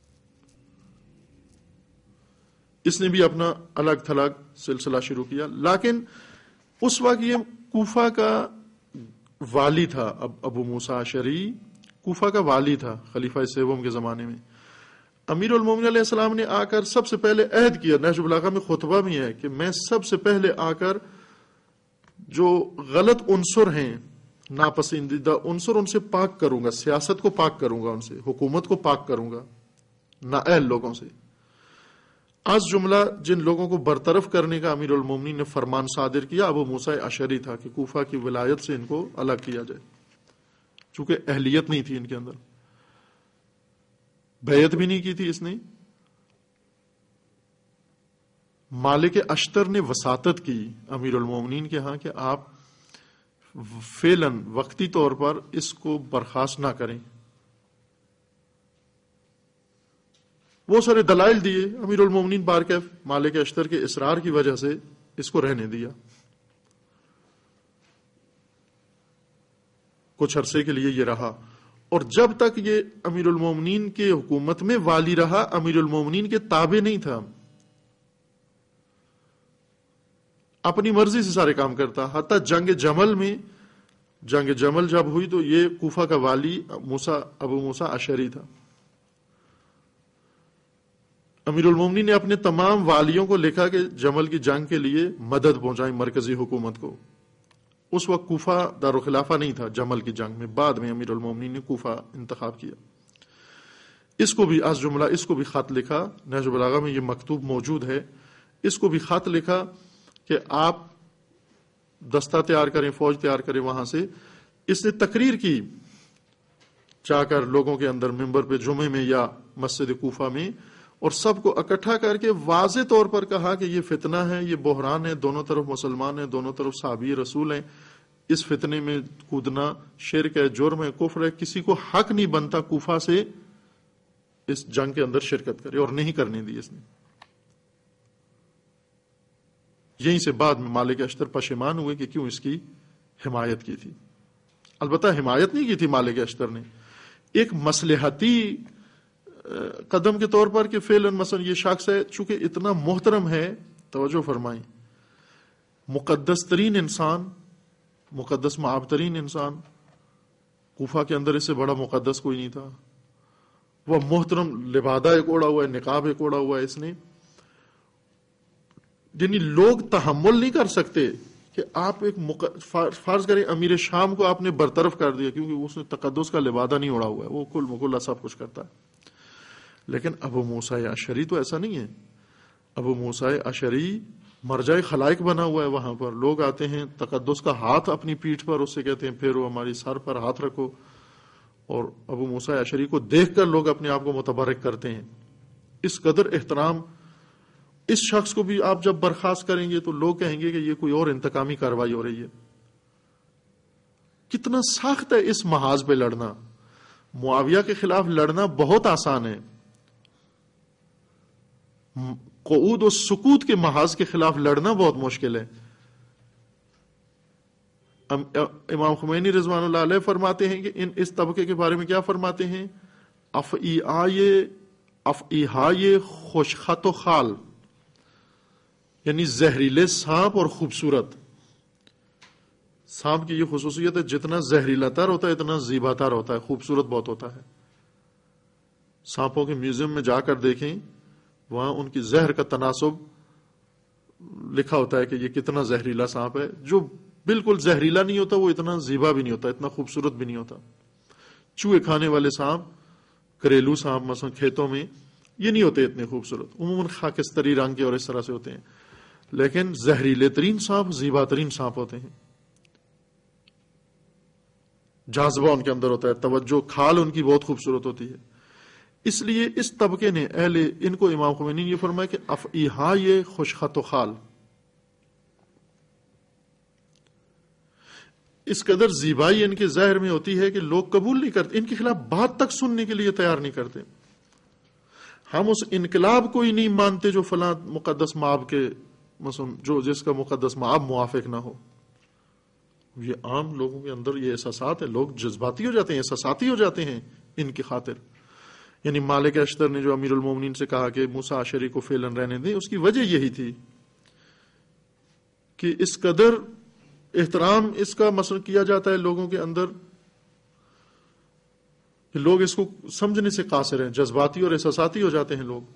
اس نے بھی اپنا الگ تھلگ سلسلہ شروع کیا. لیکن اس وقت یہ کوفہ کا والی تھا. اب ابو موسیٰ اشعری کوفہ کا والی تھا خلیفہ سوم کے زمانے میں. امیر المومنین علیہ السلام نے آ کر سب سے پہلے عہد کیا، نہج البلاغہ میں خطبہ بھی ہے کہ میں سب سے پہلے آ کر جو غلط عنصر ہیں، ناپسندیدہ عنصر، ان سے پاک کروں گا، سیاست کو پاک کروں گا، ان سے حکومت کو پاک کروں گا، نااہل لوگوں سے. آج جملہ جن لوگوں کو برطرف کرنے کا امیر المومنین نے فرمان صادر کیا ابو موسیٰ اشعری تھا کہ کوفہ کی ولایت سے ان کو الگ کیا جائے، چونکہ اہلیت نہیں تھی ان کے اندر، بیعت بھی نہیں کی تھی اس نے. مالک اشتر نے وساطت کی امیر المومنین کے ہاں کہ آپ فعلاً وقتی طور پر اس کو برخاست نہ کریں. وہ سارے دلائل دیے، امیر المومنین بارکیف مالک اشتر کے اصرار کی وجہ سے اس کو رہنے دیا. کچھ عرصے کے لیے یہ رہا، اور جب تک یہ امیر المومنین کے حکومت میں والی رہا، امیر المومنین کے تابع نہیں تھا، اپنی مرضی سے سارے کام کرتا. حتیٰ جنگ جمل میں، جنگ جمل جب ہوئی تو یہ کوفہ کا والی موسیٰ ابو موسیٰ اشعری تھا. امیر المومنین نے اپنے تمام والیوں کو لکھا کہ جمل کی جنگ کے لیے مدد پہنچائیں مرکزی حکومت کو. اس وقت کوفہ دارالخلافہ نہیں تھا جمل کی جنگ میں، بعد میں امیر المومنین نے کوفہ انتخاب کیا. اس کو بھی آج جملہ اس کو بھی خط لکھا، نہج البلاغہ میں یہ مکتوب موجود ہے. اس کو بھی خط لکھا کہ آپ دستہ تیار کریں، فوج تیار کریں وہاں سے. اس نے تقریر کی جا کر لوگوں کے اندر ممبر پہ جمعے میں یا مسجد کوفہ میں، اور سب کو اکٹھا کر کے واضح طور پر کہا کہ یہ فتنہ ہے، یہ بحران ہے، دونوں طرف مسلمان ہیں، دونوں طرف صحابی رسول ہیں، اس فتنے میں کودنا شرک ہے، جرم ہے، کفر ہے، کسی کو حق نہیں بنتا کوفہ سے اس جنگ کے اندر شرکت کرے، اور نہیں کرنے دی اس نے. یہیں سے بعد میں مالک اشتر پشیمان ہوئے کہ کیوں اس کی حمایت کی تھی. البتہ حمایت نہیں کی تھی مالک اشتر نے، ایک مصلحتی قدم کے طور پر کہ فعلاً مثلا یہ شخص ہے چونکہ اتنا محترم ہے، توجہ فرمائیں، مقدس ترین انسان، مقدس معاب ترین انسان، کوفہ کے اندر اس سے بڑا مقدس کوئی نہیں تھا. وہ محترم لبادہ ایک اوڑا ہوا ہے، نقاب ایک اوڑا ہوا ہے اس نے. یعنی لوگ تحمل نہیں کر سکتے کہ آپ ایک مق... فرض کریں امیر شام کو آپ نے برطرف کر دیا کیونکہ اس نے تقدس کا لبادہ نہیں اوڑا ہوا ہے، وہ کل مکلا سب کچھ کرتا ہے. لیکن ابو موسیٰ اشعری تو ایسا نہیں ہے. ابو موسیٰ اشعری مرجع خلائق بنا ہوا ہے. وہاں پر لوگ آتے ہیں، تقدس کا ہاتھ اپنی پیٹھ پر اس سے کہتے ہیں پھیرو، ہماری سر پر ہاتھ رکھو، اور ابو موسیٰ اشعری کو دیکھ کر لوگ اپنے آپ کو متبرک کرتے ہیں. اس قدر احترام. اس شخص کو بھی آپ جب برخاست کریں گے تو لوگ کہیں گے کہ یہ کوئی اور انتقامی کارروائی ہو رہی ہے. کتنا سخت ہے اس محاذ پہ لڑنا. معاویہ کے خلاف لڑنا بہت آسان ہے، قعود و سکوت کے محاذ کے خلاف لڑنا بہت مشکل ہے. امام خمینی رضوان اللہ علیہ فرماتے ہیں کہ ان اس طبقے کے بارے میں کیا فرماتے ہیں؟ افعیہائے افعیہائے خوشخط و خال، یعنی زہریلے سانپ اور خوبصورت. سانپ کی یہ خصوصیت ہے جتنا زہریلا تر ہوتا ہے اتنا زیبا تر ہوتا ہے، خوبصورت بہت ہوتا ہے. سانپوں کے میوزیم میں جا کر دیکھیں، وہاں ان کی زہر کا تناسب لکھا ہوتا ہے کہ یہ کتنا زہریلا سانپ ہے. جو بالکل زہریلا نہیں ہوتا وہ اتنا زیبا بھی نہیں ہوتا، اتنا خوبصورت بھی نہیں ہوتا. چوہے کھانے والے سانپ، گھریلو سانپ مثلا کھیتوں میں، یہ نہیں ہوتے اتنے خوبصورت، عموماً خاکستری رنگ کے اور اس طرح سے ہوتے ہیں. لیکن زہریلے ترین سانپ زیبا ترین سانپ ہوتے ہیں. جاذبہ ان کے اندر ہوتا ہے، توجہ، کھال ان کی بہت خوبصورت ہوتی ہے. اس لیے اس طبقے نے اہل ان کو امام خمینی نے یہ فرمایا کہ افعیہا یہ خوش خط و خال، اس قدر زیبائی ان کے ظاہر میں ہوتی ہے کہ لوگ قبول نہیں کرتے، ان کے خلاف بات تک سننے کے لیے تیار نہیں کرتے. ہم اس انقلاب کو ہی نہیں مانتے جو فلاں مقدس مآب کے مثلا جو جس کا مقدس مآب موافق نہ ہو. یہ عام لوگوں کے اندر یہ احساسات ہیں، لوگ جذباتی ہو جاتے ہیں، احساساتی ہو جاتے ہیں ان کی خاطر. یعنی مالک اشتر نے جو امیر المومنین سے کہا کہ موسیٰ اشعری کو فعلاً رہنے دیں، اس کی وجہ یہی تھی کہ اس قدر احترام اس کا مثلا کیا جاتا ہے لوگوں کے اندر کہ لوگ اس کو سمجھنے سے قاصر ہیں، جذباتی اور احساساتی ہو جاتے ہیں لوگ.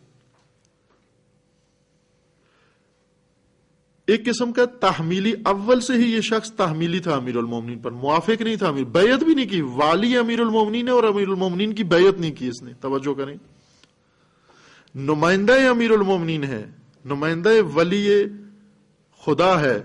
ایک قسم کا تحمیلی، اول سے ہی یہ شخص تحمیلی تھا امیر المومنین پر، موافق نہیں تھا، امیر بیعت بھی نہیں کی. والی امیر المومنین ہے اور امیر المومنین کی بیعت نہیں کی اس نے. توجہ کریں، نمائندہ امیر المومنین ہے، نمائندہ ولی خدا ہے،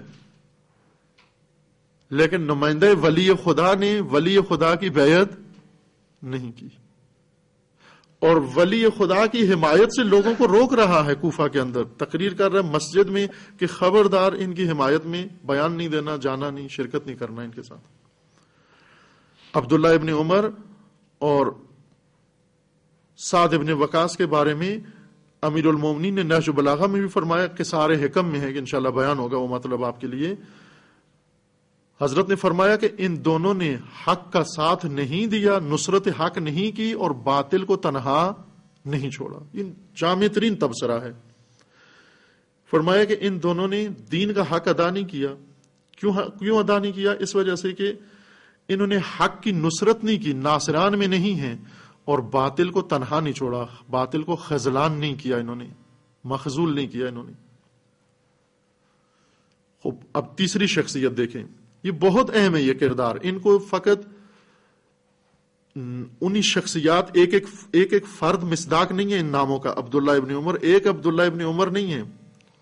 لیکن نمائندہ ولی خدا نے ولی خدا کی بیعت نہیں کی، اور ولی خدا کی حمایت سے لوگوں کو روک رہا ہے. کوفہ کے اندر تقریر کر رہا ہے مسجد میں کہ خبردار ان کی حمایت میں بیان نہیں دینا، جانا نہیں، شرکت نہیں کرنا ان کے ساتھ. عبداللہ ابن عمر اور سعد ابن وقاص کے بارے میں امیر المومنین نے نہج البلاغہ میں بھی فرمایا کہ سارے حکم میں ہے کہ انشاءاللہ بیان ہوگا وہ مطلب آپ کے لیے. حضرت نے فرمایا کہ ان دونوں نے حق کا ساتھ نہیں دیا، نصرت حق نہیں کی، اور باطل کو تنہا نہیں چھوڑا. یہ جامع ترین تبصرہ ہے. فرمایا کہ ان دونوں نے دین کا حق ادا نہیں کیا. کیوں کیوں ادا نہیں کیا؟ اس وجہ سے کہ انہوں نے حق کی نصرت نہیں کی، ناصران میں نہیں ہیں، اور باطل کو تنہا نہیں چھوڑا، باطل کو خذلان نہیں کیا، انہوں نے مخذول نہیں کیا انہوں نے. خوب، اب تیسری شخصیت دیکھیں، یہ بہت اہم ہے یہ کردار. ان کو فقط انہی شخصیات ایک ایک ایک ایک فرد مصداق نہیں ہے ان ناموں کا. عبداللہ ابن عمر ایک عبداللہ ابن عمر نہیں ہے،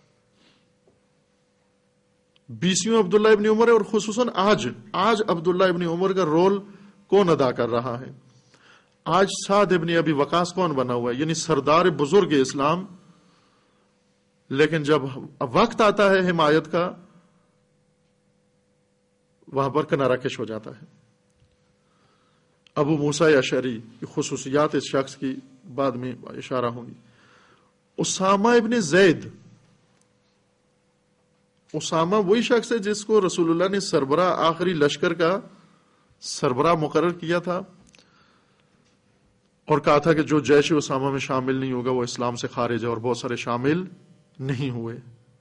بیسیوں عبداللہ ابن عمر ہے. اور خصوصاً آج آج عبداللہ ابن عمر کا رول کون ادا کر رہا ہے؟ آج سعد ابن ابی وقاص کون بنا ہوا ہے؟ یعنی سردار بزرگ اسلام، لیکن جب وقت آتا ہے حمایت کا وہاں پر کنارہ کش ہو جاتا ہے. ابو موسیٰ اشعری کی خصوصیات اس شخص کی بعد میں اشارہ ہوں گی. اسامہ ابن زید، اسامہ وہی شخص ہے جس کو رسول اللہ نے سربراہ آخری لشکر کا سربراہ مقرر کیا تھا اور کہا تھا کہ جو جیش اسامہ میں شامل نہیں ہوگا وہ اسلام سے خارج ہے، اور بہت سارے شامل نہیں ہوئے.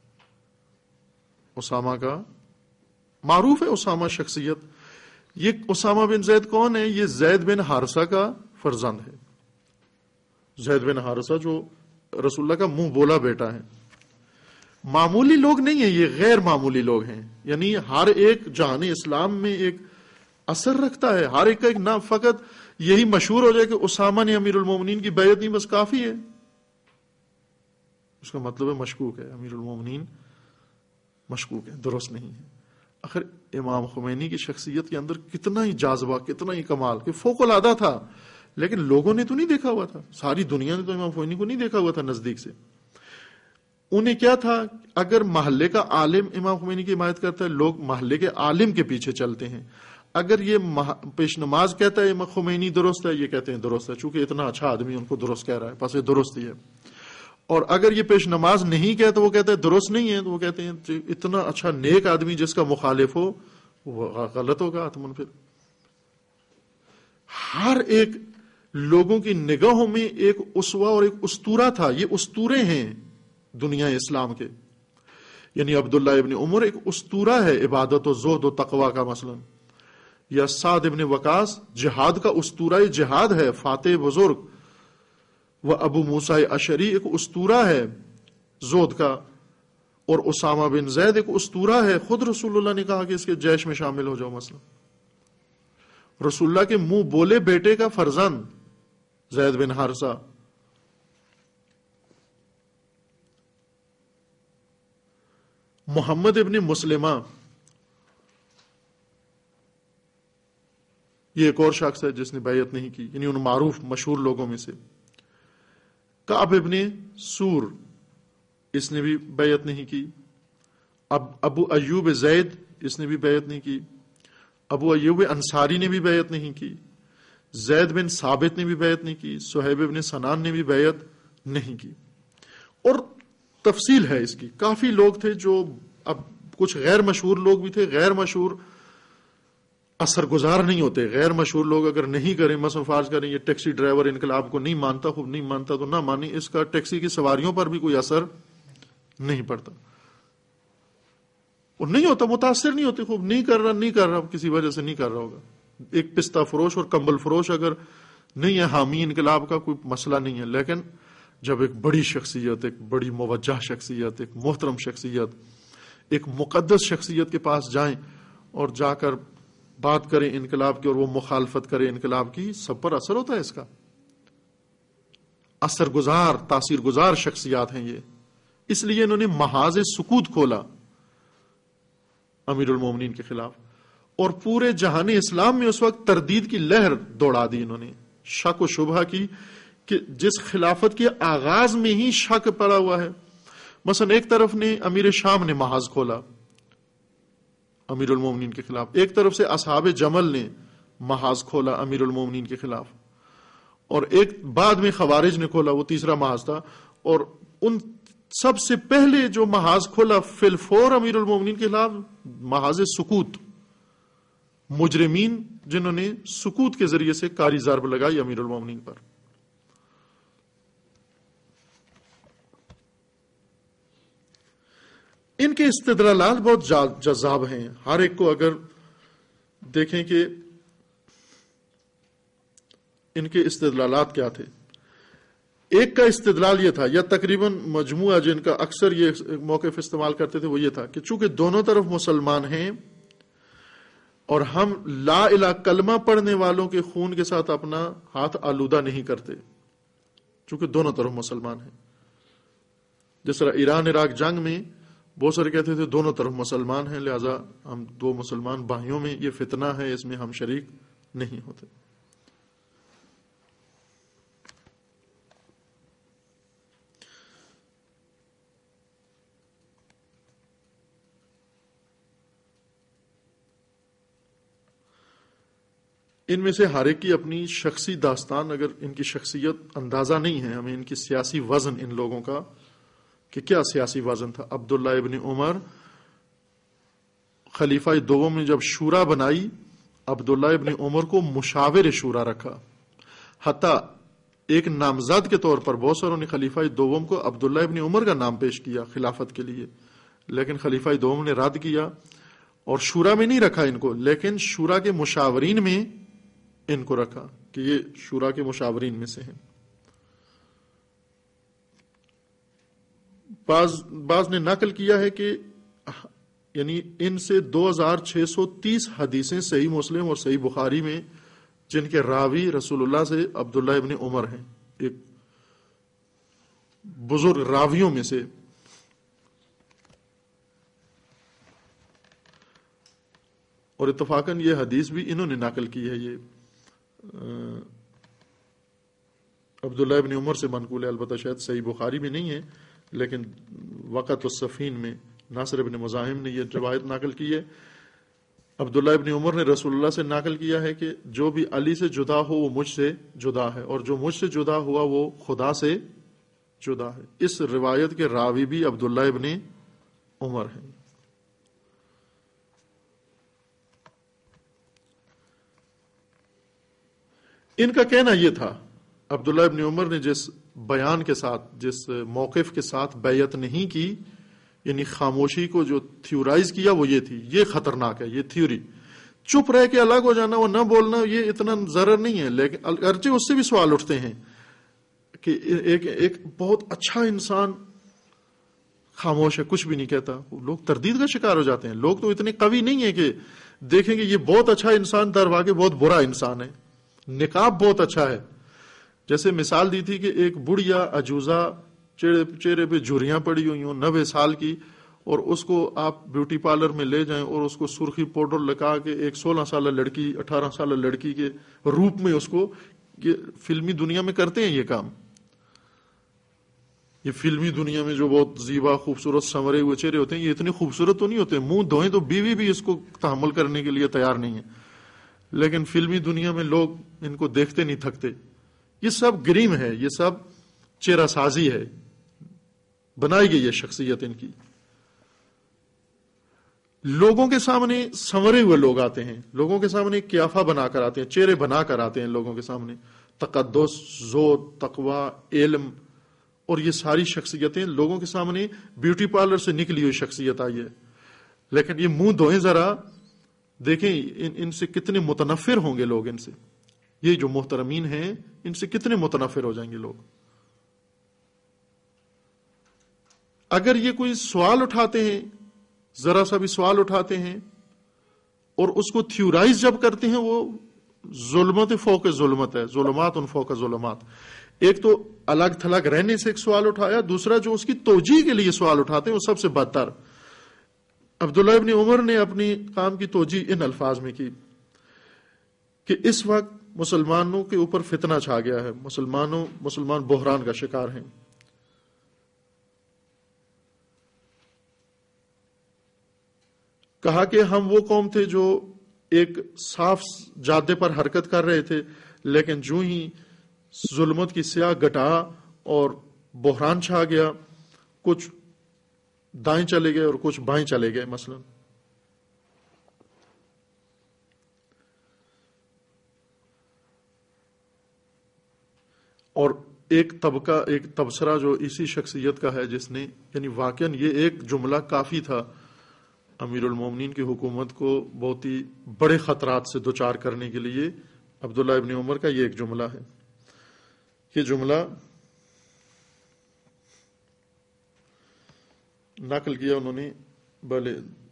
اسامہ کا معروف ہے اسامہ شخصیت. یہ اسامہ بن زید کون ہے؟ یہ زید بن حارثہ کا فرزند ہے. زید بن حارثہ جو رسول اللہ کا منہ بولا بیٹا ہے. معمولی لوگ نہیں ہیں یہ، غیر معمولی لوگ ہیں. یعنی ہر ایک جہان اسلام میں ایک اثر رکھتا ہے، ہر ایک کا ایک نام. فقط یہی مشہور ہو جائے کہ اسامہ نے امیر المومنین کی بیعت نہیں، بس کافی ہے. اس کا مطلب ہے مشکوک ہے، امیر المومنین مشکوک ہے، درست نہیں ہے. آخر امام خمینی کی شخصیت کے اندر کتنا ہی جاذبہ، کتنا ہی کمال، کہ فوق العادہ تھا، لیکن لوگوں نے تو نہیں دیکھا ہوا تھا. ساری دنیا نے تو امام خمینی کو نہیں دیکھا ہوا تھا نزدیک سے. انہیں کیا تھا، اگر محلے کا عالم امام خمینی کی حمایت کرتا ہے، لوگ محلے کے عالم کے پیچھے چلتے ہیں. اگر یہ پیش نماز کہتا ہے امام خمینی درست ہے، یہ کہتے ہیں درست ہے، چونکہ اتنا اچھا آدمی ان کو درست کہہ رہا ہے، پس یہ درست ہی ہے. اور اگر یہ پیش نماز نہیں کہتا، وہ کہتا ہے درست نہیں ہے، تو وہ کہتے ہیں اتنا اچھا نیک آدمی جس کا مخالف ہو وہ غلط ہوگا آتمن. پھر ہر ایک لوگوں کی نگاہوں میں ایک اسوہ اور ایک اسطورہ تھا. یہ اسطورے ہیں دنیا اسلام کے. یعنی عبداللہ ابن عمر ایک اسطورہ ہے عبادت و زہد و تقوی کا مثلا، یا سعد ابن وقاص جہاد کا اسطورہ جہاد ہے، فاتح بزرگ. وہ ابو موسیٰ اشعری ایک اسطورہ ہے زہد کا، اور اسامہ بن زید ایک اسطورہ ہے. خود رسول اللہ نے کہا کہ اس کے جیش میں شامل ہو جاؤ. مثلا رسول اللہ کے منہ بولے بیٹے کا فرزند زید بن حارثہ. محمد ابن مسلمہ، یہ ایک اور شخص ہے جس نے بیعت نہیں کی، یعنی ان معروف مشہور لوگوں میں سے. کعب ابن سور، اس نے بھی بیعت نہیں کی. اب ابو ایوب زید، اس نے بھی بیعت نہیں کی. ابو ایوب انصاری نے بھی بیعت نہیں کی، زید بن ثابت نے بھی بیعت نہیں کی، صہیب بن سنان نے بھی بیعت نہیں کی. اور تفصیل ہے اس کی. کافی لوگ تھے جو، اب کچھ غیر مشہور لوگ بھی تھے. غیر مشہور اثر گزار نہیں ہوتے. غیر مشہور لوگ اگر نہیں کریں، مثلا فرض کریں یہ ٹیکسی ڈرائیور انقلاب کو نہیں مانتا، خوب نہیں مانتا تو نہ مانی، اس کا ٹیکسی کی سواریوں پر بھی کوئی اثر نہیں پڑتا، اور نہیں ہوتا، متاثر نہیں ہوتے. خوب نہیں کر رہا نہیں کر رہا کسی وجہ سے نہیں کر رہا ہوگا. ایک پستہ فروش اور کمبل فروش اگر نہیں ہے حامی انقلاب کا، کوئی مسئلہ نہیں ہے. لیکن جب ایک بڑی شخصیت، ایک بڑی موجہ شخصیت، ایک محترم شخصیت، ایک مقدس شخصیت کے پاس جائیں اور جا کر بات کریں انقلاب کی اور وہ مخالفت کرے انقلاب کی، سب پر اثر ہوتا ہے. اس کا اثر گزار، تاثیر گزار شخصیات ہیں یہ. اس لیے انہوں نے محاذ سکوت کھولا امیر المومنین کے خلاف، اور پورے جہان اسلام میں اس وقت تردید کی لہر دوڑا دی. انہوں نے شک و شبہ کی کہ جس خلافت کے آغاز میں ہی شک پڑا ہوا ہے. مثلا ایک طرف نے امیر شام نے محاذ کھولا امیر المومنین کے خلاف، ایک طرف سے اصحاب جمل نے محاذ کھولا امیر المومنین کے خلاف، اور ایک بعد میں خوارج نے کھولا، وہ تیسرا محاذ تھا. اور ان سب سے پہلے جو محاذ کھولا فی الفور امیر المومنین کے خلاف، محاذ سکوت، مجرمین جنہوں نے سکوت کے ذریعے سے کاری ضرب لگائی امیر المومنین پر. ان کے استدلالات بہت جذاب ہیں. ہر ایک کو اگر دیکھیں کہ ان کے استدلالات کیا تھے. ایک کا استدلال یہ تھا، یا تقریباً مجموعہ جن کا اکثر یہ موقف استعمال کرتے تھے، وہ یہ تھا کہ چونکہ دونوں طرف مسلمان ہیں اور ہم لا الہ کلمہ پڑھنے والوں کے خون کے ساتھ اپنا ہاتھ آلودہ نہیں کرتے، چونکہ دونوں طرف مسلمان ہیں. جس طرح ایران عراق جنگ میں بہت سارے کہتے تھے دونوں طرف مسلمان ہیں، لہذا ہم دو مسلمان بھائیوں میں یہ فتنہ ہے، اس میں ہم شریک نہیں ہوتے. ان میں سے ہر ایک کی اپنی شخصی داستان، اگر ان کی شخصیت اندازہ نہیں ہے ہمیں ان کی سیاسی وزن، ان لوگوں کا کہ کیا سیاسی وزن تھا. عبداللہ ابن عمر خلیفہ دوم نے جب شورا بنائی، عبداللہ ابن عمر کو مشاور شورا رکھا. حتیٰ ایک نامزد کے طور پر بہت ساروں نے خلیفہ دوم کو عبداللہ ابن عمر کا نام پیش کیا خلافت کے لیے، لیکن خلیفہ دوم نے رد کیا اور شورا میں نہیں رکھا ان کو، لیکن شورا کے مشاورین میں ان کو رکھا کہ یہ شورا کے مشاورین میں سے ہیں. بعض بعض نے نقل کیا ہے کہ یعنی ان سے دو ہزار چھ سو تیس حدیثیں صحیح مسلم اور صحیح بخاری میں جن کے راوی رسول اللہ سے عبداللہ ابن عمر ہیں، ایک بزرگ راویوں میں سے. اور اتفاقاً یہ حدیث بھی انہوں نے نقل کی ہے، یہ عبداللہ ابن عمر سے منقول ہے، البتہ شاید صحیح بخاری میں نہیں ہے، لیکن وقت الصفین میں ناصر ابن مزاحم نے یہ روایت نقل کی ہے. عبداللہ ابن عمر نے رسول اللہ سے نقل کیا ہے کہ جو بھی علی سے جدا ہو وہ مجھ سے جدا ہے، اور جو مجھ سے جدا ہوا وہ خدا سے جدا ہے. اس روایت کے راوی بھی عبداللہ ابن عمر ہیں. ان کا کہنا یہ تھا، عبداللہ ابن عمر نے جس بیان کے ساتھ، جس موقف کے ساتھ بیعت نہیں کی، یعنی خاموشی کو جو تھیورائز کیا، وہ یہ تھی، یہ خطرناک ہے، یہ تھیوری. چپ رہ کے الگ ہو جانا، وہ نہ بولنا، یہ اتنا ضرر نہیں ہے. لیکن اگرچہ اس سے بھی سوال اٹھتے ہیں کہ ایک ایک بہت اچھا انسان خاموش ہے، کچھ بھی نہیں کہتا، لوگ تردید کا شکار ہو جاتے ہیں. لوگ تو اتنے قوی نہیں ہیں کہ دیکھیں گے یہ بہت اچھا انسان در واقع بہت برا انسان ہے، نقاب بہت اچھا ہے. جیسے مثال دی تھی کہ ایک بڑھیا عجوزہ چہرے پہ جھریاں پڑی ہوئی ہوں، نوے سال کی، اور اس کو آپ بیوٹی پارلر میں لے جائیں اور اس کو سرخی پاؤڈر لگا کے ایک سولہ سالہ لڑکی، اٹھارہ سالہ لڑکی کے روپ میں اس کو، یہ فلمی دنیا میں کرتے ہیں یہ کام، یہ فلمی دنیا میں جو بہت زیبا خوبصورت سنورے ہوئے چہرے ہوتے ہیں یہ اتنے خوبصورت تو نہیں ہوتے، منہ دھوئیں تو بیوی بھی اس کو تحمل کرنے کے لیے تیار نہیں ہے، لیکن فلمی دنیا میں لوگ ان کو دیکھتے نہیں تھکتے. یہ سب گریم ہے، یہ سب چہرہ سازی ہے، بنائی گئی ہے شخصیت ان کی. لوگوں کے سامنے سنورے ہوئے لوگ آتے ہیں، لوگوں کے سامنے قیافہ بنا کر آتے ہیں، چہرے بنا کر آتے ہیں لوگوں کے سامنے. تقدس، زہد، تقوی، علم اور یہ ساری شخصیتیں لوگوں کے سامنے بیوٹی پارلر سے نکلی ہوئی شخصیت آئی ہے. لیکن یہ منہ دھوئیں ذرا، دیکھیں ان, ان سے کتنے متنفر ہوں گے لوگ ان سے. یہ جو محترمین ہیں ان سے کتنے متنفر ہو جائیں گے لوگ. اگر یہ کوئی سوال اٹھاتے ہیں، ذرا سا بھی سوال اٹھاتے ہیں اور اس کو تھیورائز جب کرتے ہیں، وہ ظلمت فوق ظلمت ہے، ظلمات ان فوق ظلمات. ایک تو الگ تھلگ رہنے سے ایک سوال اٹھایا، دوسرا جو اس کی توجیہ کے لیے سوال اٹھاتے ہیں وہ سب سے بدتر. عبداللہ ابن عمر نے اپنی کام کی توجیہ ان الفاظ میں کی کہ اس وقت مسلمانوں کے اوپر فتنہ چھا گیا ہے، مسلمانوں مسلمان بحران کا شکار ہیں. کہا کہ ہم وہ قوم تھے جو ایک صاف جادے پر حرکت کر رہے تھے، لیکن جو ہی ظلمت کی سیاہ گٹا اور بحران چھا گیا، کچھ دائیں چلے گئے اور کچھ بائیں چلے گئے. مثلا اور ایک طبقہ، ایک تبصرہ جو اسی شخصیت کا ہے جس نے، یعنی واقعاً یہ ایک جملہ کافی تھا امیر المومنین کی حکومت کو بہت ہی بڑے خطرات سے دوچار کرنے کے لیے. عبداللہ ابن عمر کا یہ ایک جملہ ہے. یہ جملہ نقل کیا انہوں نے، بھلے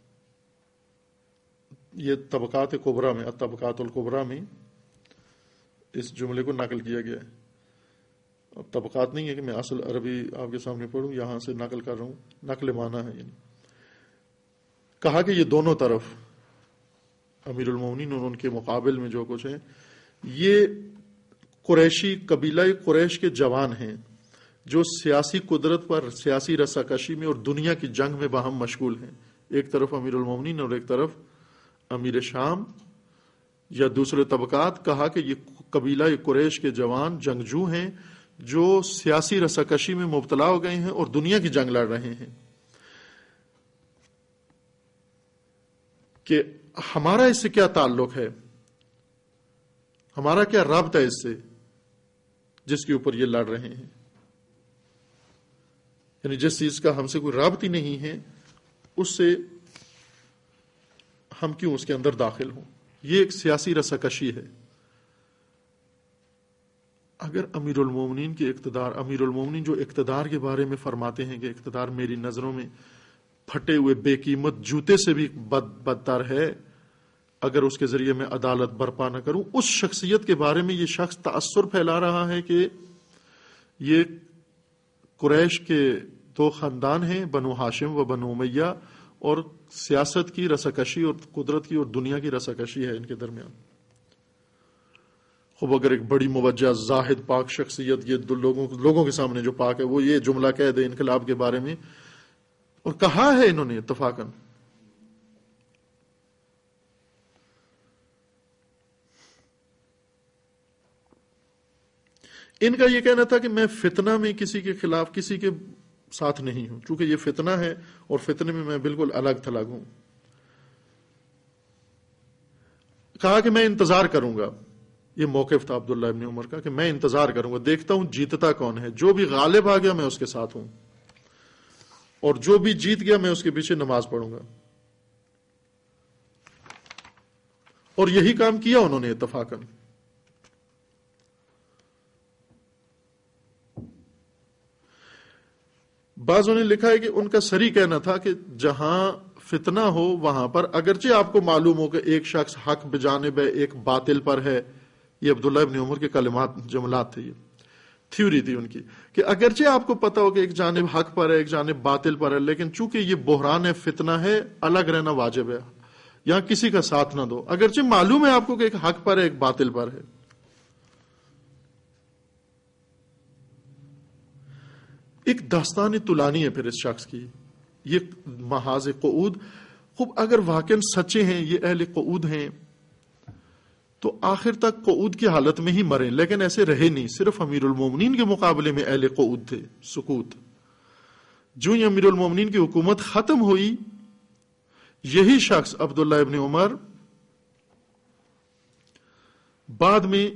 یہ طبقات کبریٰ میں، طبقات الکبریٰ میں اس جملے کو نقل کیا گیا ہے. اب طبقات نہیں ہے کہ میں اصل عربی آپ کے سامنے پڑھوں، یہاں سے نقل کر رہا ہوں، نقل معنی ہے. یعنی کہا کہ یہ دونوں طرف امیر المومنین اور ان کے مقابل میں جو کچھ ہیں، یہ قریشی قبیلہ قریش کے جوان ہیں جو سیاسی قدرت پر، سیاسی رساکشی میں اور دنیا کی جنگ میں باہم مشغول ہیں. ایک طرف امیر المومنین اور ایک طرف امیر شام یا دوسرے طبقات. کہا کہ یہ قبیلہ قریش کے جوان جنگجو ہیں جو سیاسی رساکشی میں مبتلا ہو گئے ہیں اور دنیا کی جنگ لڑ رہے ہیں. کہ ہمارا اس سے کیا تعلق ہے، ہمارا کیا رابطہ ہے اس سے جس کے اوپر یہ لڑ رہے ہیں. یعنی جس چیز کا ہم سے کوئی رابط ہی نہیں ہے، اس سے ہم کیوں اس کے اندر داخل ہوں. یہ ایک سیاسی رساکشی ہے. اگر امیر المومنین کے اقتدار، امیر المومنین جو اقتدار کے بارے میں فرماتے ہیں کہ اقتدار میری نظروں میں پھٹے ہوئے بے قیمت جوتے سے بھی بد بدتر ہے اگر اس کے ذریعے میں عدالت برپا نہ کروں، اس شخصیت کے بارے میں یہ شخص تأثر پھیلا رہا ہے کہ یہ قریش کے دو خاندان ہیں، بنو ہاشم و بنو امیہ، اور سیاست کی رساکشی اور قدرت کی اور دنیا کی رساکشی ہے ان کے درمیان. خوب اگر ایک بڑی موجہ زاہد پاک شخصیت یہ لوگوں لوگوں کے سامنے جو پاک ہے وہ یہ جملہ کہہ دے انقلاب کے بارے میں، اور کہا ہے انہوں نے اتفاقاً. ان کا یہ کہنا تھا کہ میں فتنہ میں کسی کے خلاف، کسی کے ساتھ نہیں ہوں، چونکہ یہ فتنہ ہے اور فتنے میں میں بالکل الگ تھلگ ہوں. کہا کہ میں انتظار کروں گا. یہ موقف تھا عبداللہ ابن عمر کا کہ میں انتظار کروں گا، دیکھتا ہوں جیتتا کون ہے، جو بھی غالب آ گیا میں اس کے ساتھ ہوں، اور جو بھی جیت گیا میں اس کے پیچھے نماز پڑھوں گا. اور یہی کام کیا انہوں نے اتفاقاً. بعضوں نے لکھا ہے کہ ان کا سری کہنا تھا کہ جہاں فتنہ ہو وہاں پر اگرچہ آپ کو معلوم ہو کہ ایک شخص حق بجانب ہے، ایک باطل پر ہے. یہ عبداللہ ابن عمر کے کلمات، جملات تھے، یہ تھیوری تھی ان کی، کہ اگرچہ آپ کو پتا ہو کہ ایک جانب حق پر ہے، ایک جانب باطل پر ہے، لیکن چونکہ یہ بحران ہے، فتنہ ہے، الگ رہنا واجب ہے، یہاں کسی کا ساتھ نہ دو. اگرچہ معلوم ہے آپ کو کہ ایک حق پر ہے، ایک باطل پر ہے. ایک داستان طولانی ہے پھر اس شخص کی. یہ محاذ قعود خوب اگر واقعا سچے ہیں، یہ اہل قعود ہیں، تو آخر تک قعود کی حالت میں ہی مرے، لیکن ایسے رہے نہیں. صرف امیر المومنین کے مقابلے میں اہل قعود تھے، سکوت. جو ہی امیر المومنین کی حکومت ختم ہوئی، یہی شخص عبداللہ ابن عمر بعد میں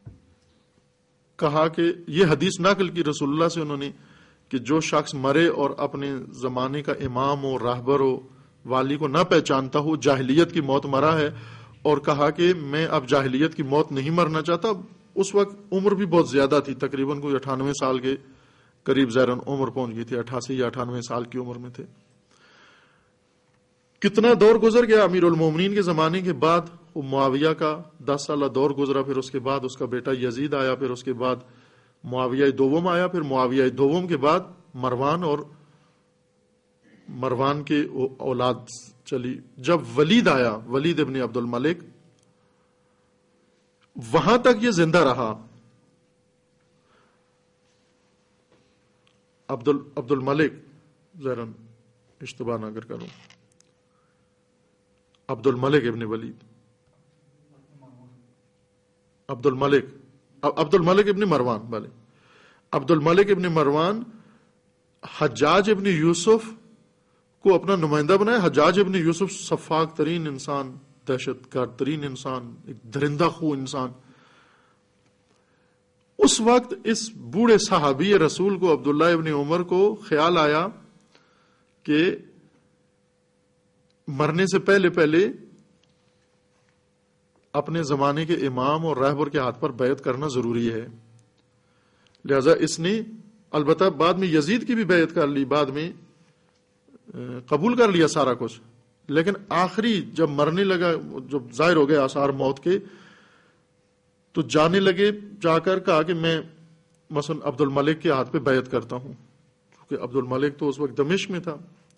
کہا کہ یہ حدیث نقل کی رسول اللہ سے انہوں نے کہ جو شخص مرے اور اپنے زمانے کا امام ہو، راہبر ہو، والی کو نہ پہچانتا ہو، جاہلیت کی موت مرا ہے، اور کہا کہ میں اب جاہلیت کی موت نہیں مرنا چاہتا. اس وقت عمر بھی بہت زیادہ تھی، تقریباً کوئی اٹھانوے سال کے قریب زیرن عمر پہنچ گئی تھی، اٹھاسی یا اٹھانوے سال کی عمر میں تھے. کتنا دور گزر گیا امیر المومنین کے زمانے کے بعد. وہ معاویہ کا دس سالہ دور گزرا، پھر اس کے بعد اس کا بیٹا یزید آیا، پھر اس کے بعد معاویہ دوم آیا، پھر معاویہ دوم کے بعد مروان، اور مروان کے اولاد چلی. جب ولید آیا، ولید ابن عبد الملک، وہاں تک یہ زندہ رہا. عبد عبد الملک، ذرا اشتباہ نہ اگر کروں، عبد الملک ابن ولید، عبد الملک عبد الملک ابن مروان، بھلے عبد الملک ابن مروان حجاج ابن یوسف کو اپنا نمائندہ بنایا. حجاج ابن یوسف سفاک ترین انسان، دہشت گرد ترین انسان، ایک درندہ خو انسان. اس وقت اس بوڑھے صحابی رسول کو، عبداللہ ابن عمر کو خیال آیا کہ مرنے سے پہلے پہلے اپنے زمانے کے امام اور راہبر کے ہاتھ پر بیعت کرنا ضروری ہے. لہذا اس نے البتہ بعد میں یزید کی بھی بیعت کر لی، بعد میں قبول کر لیا سارا کچھ، لیکن آخری جب مرنے لگا، جب ظاہر ہو گئے آثار موت کے، تو جانے لگے، جا کر کہا کہ میں مثلا عبد الملک کے ہاتھ پہ بیعت کرتا ہوں، کیونکہ عبد الملک تو اس وقت دمشق میں تھا.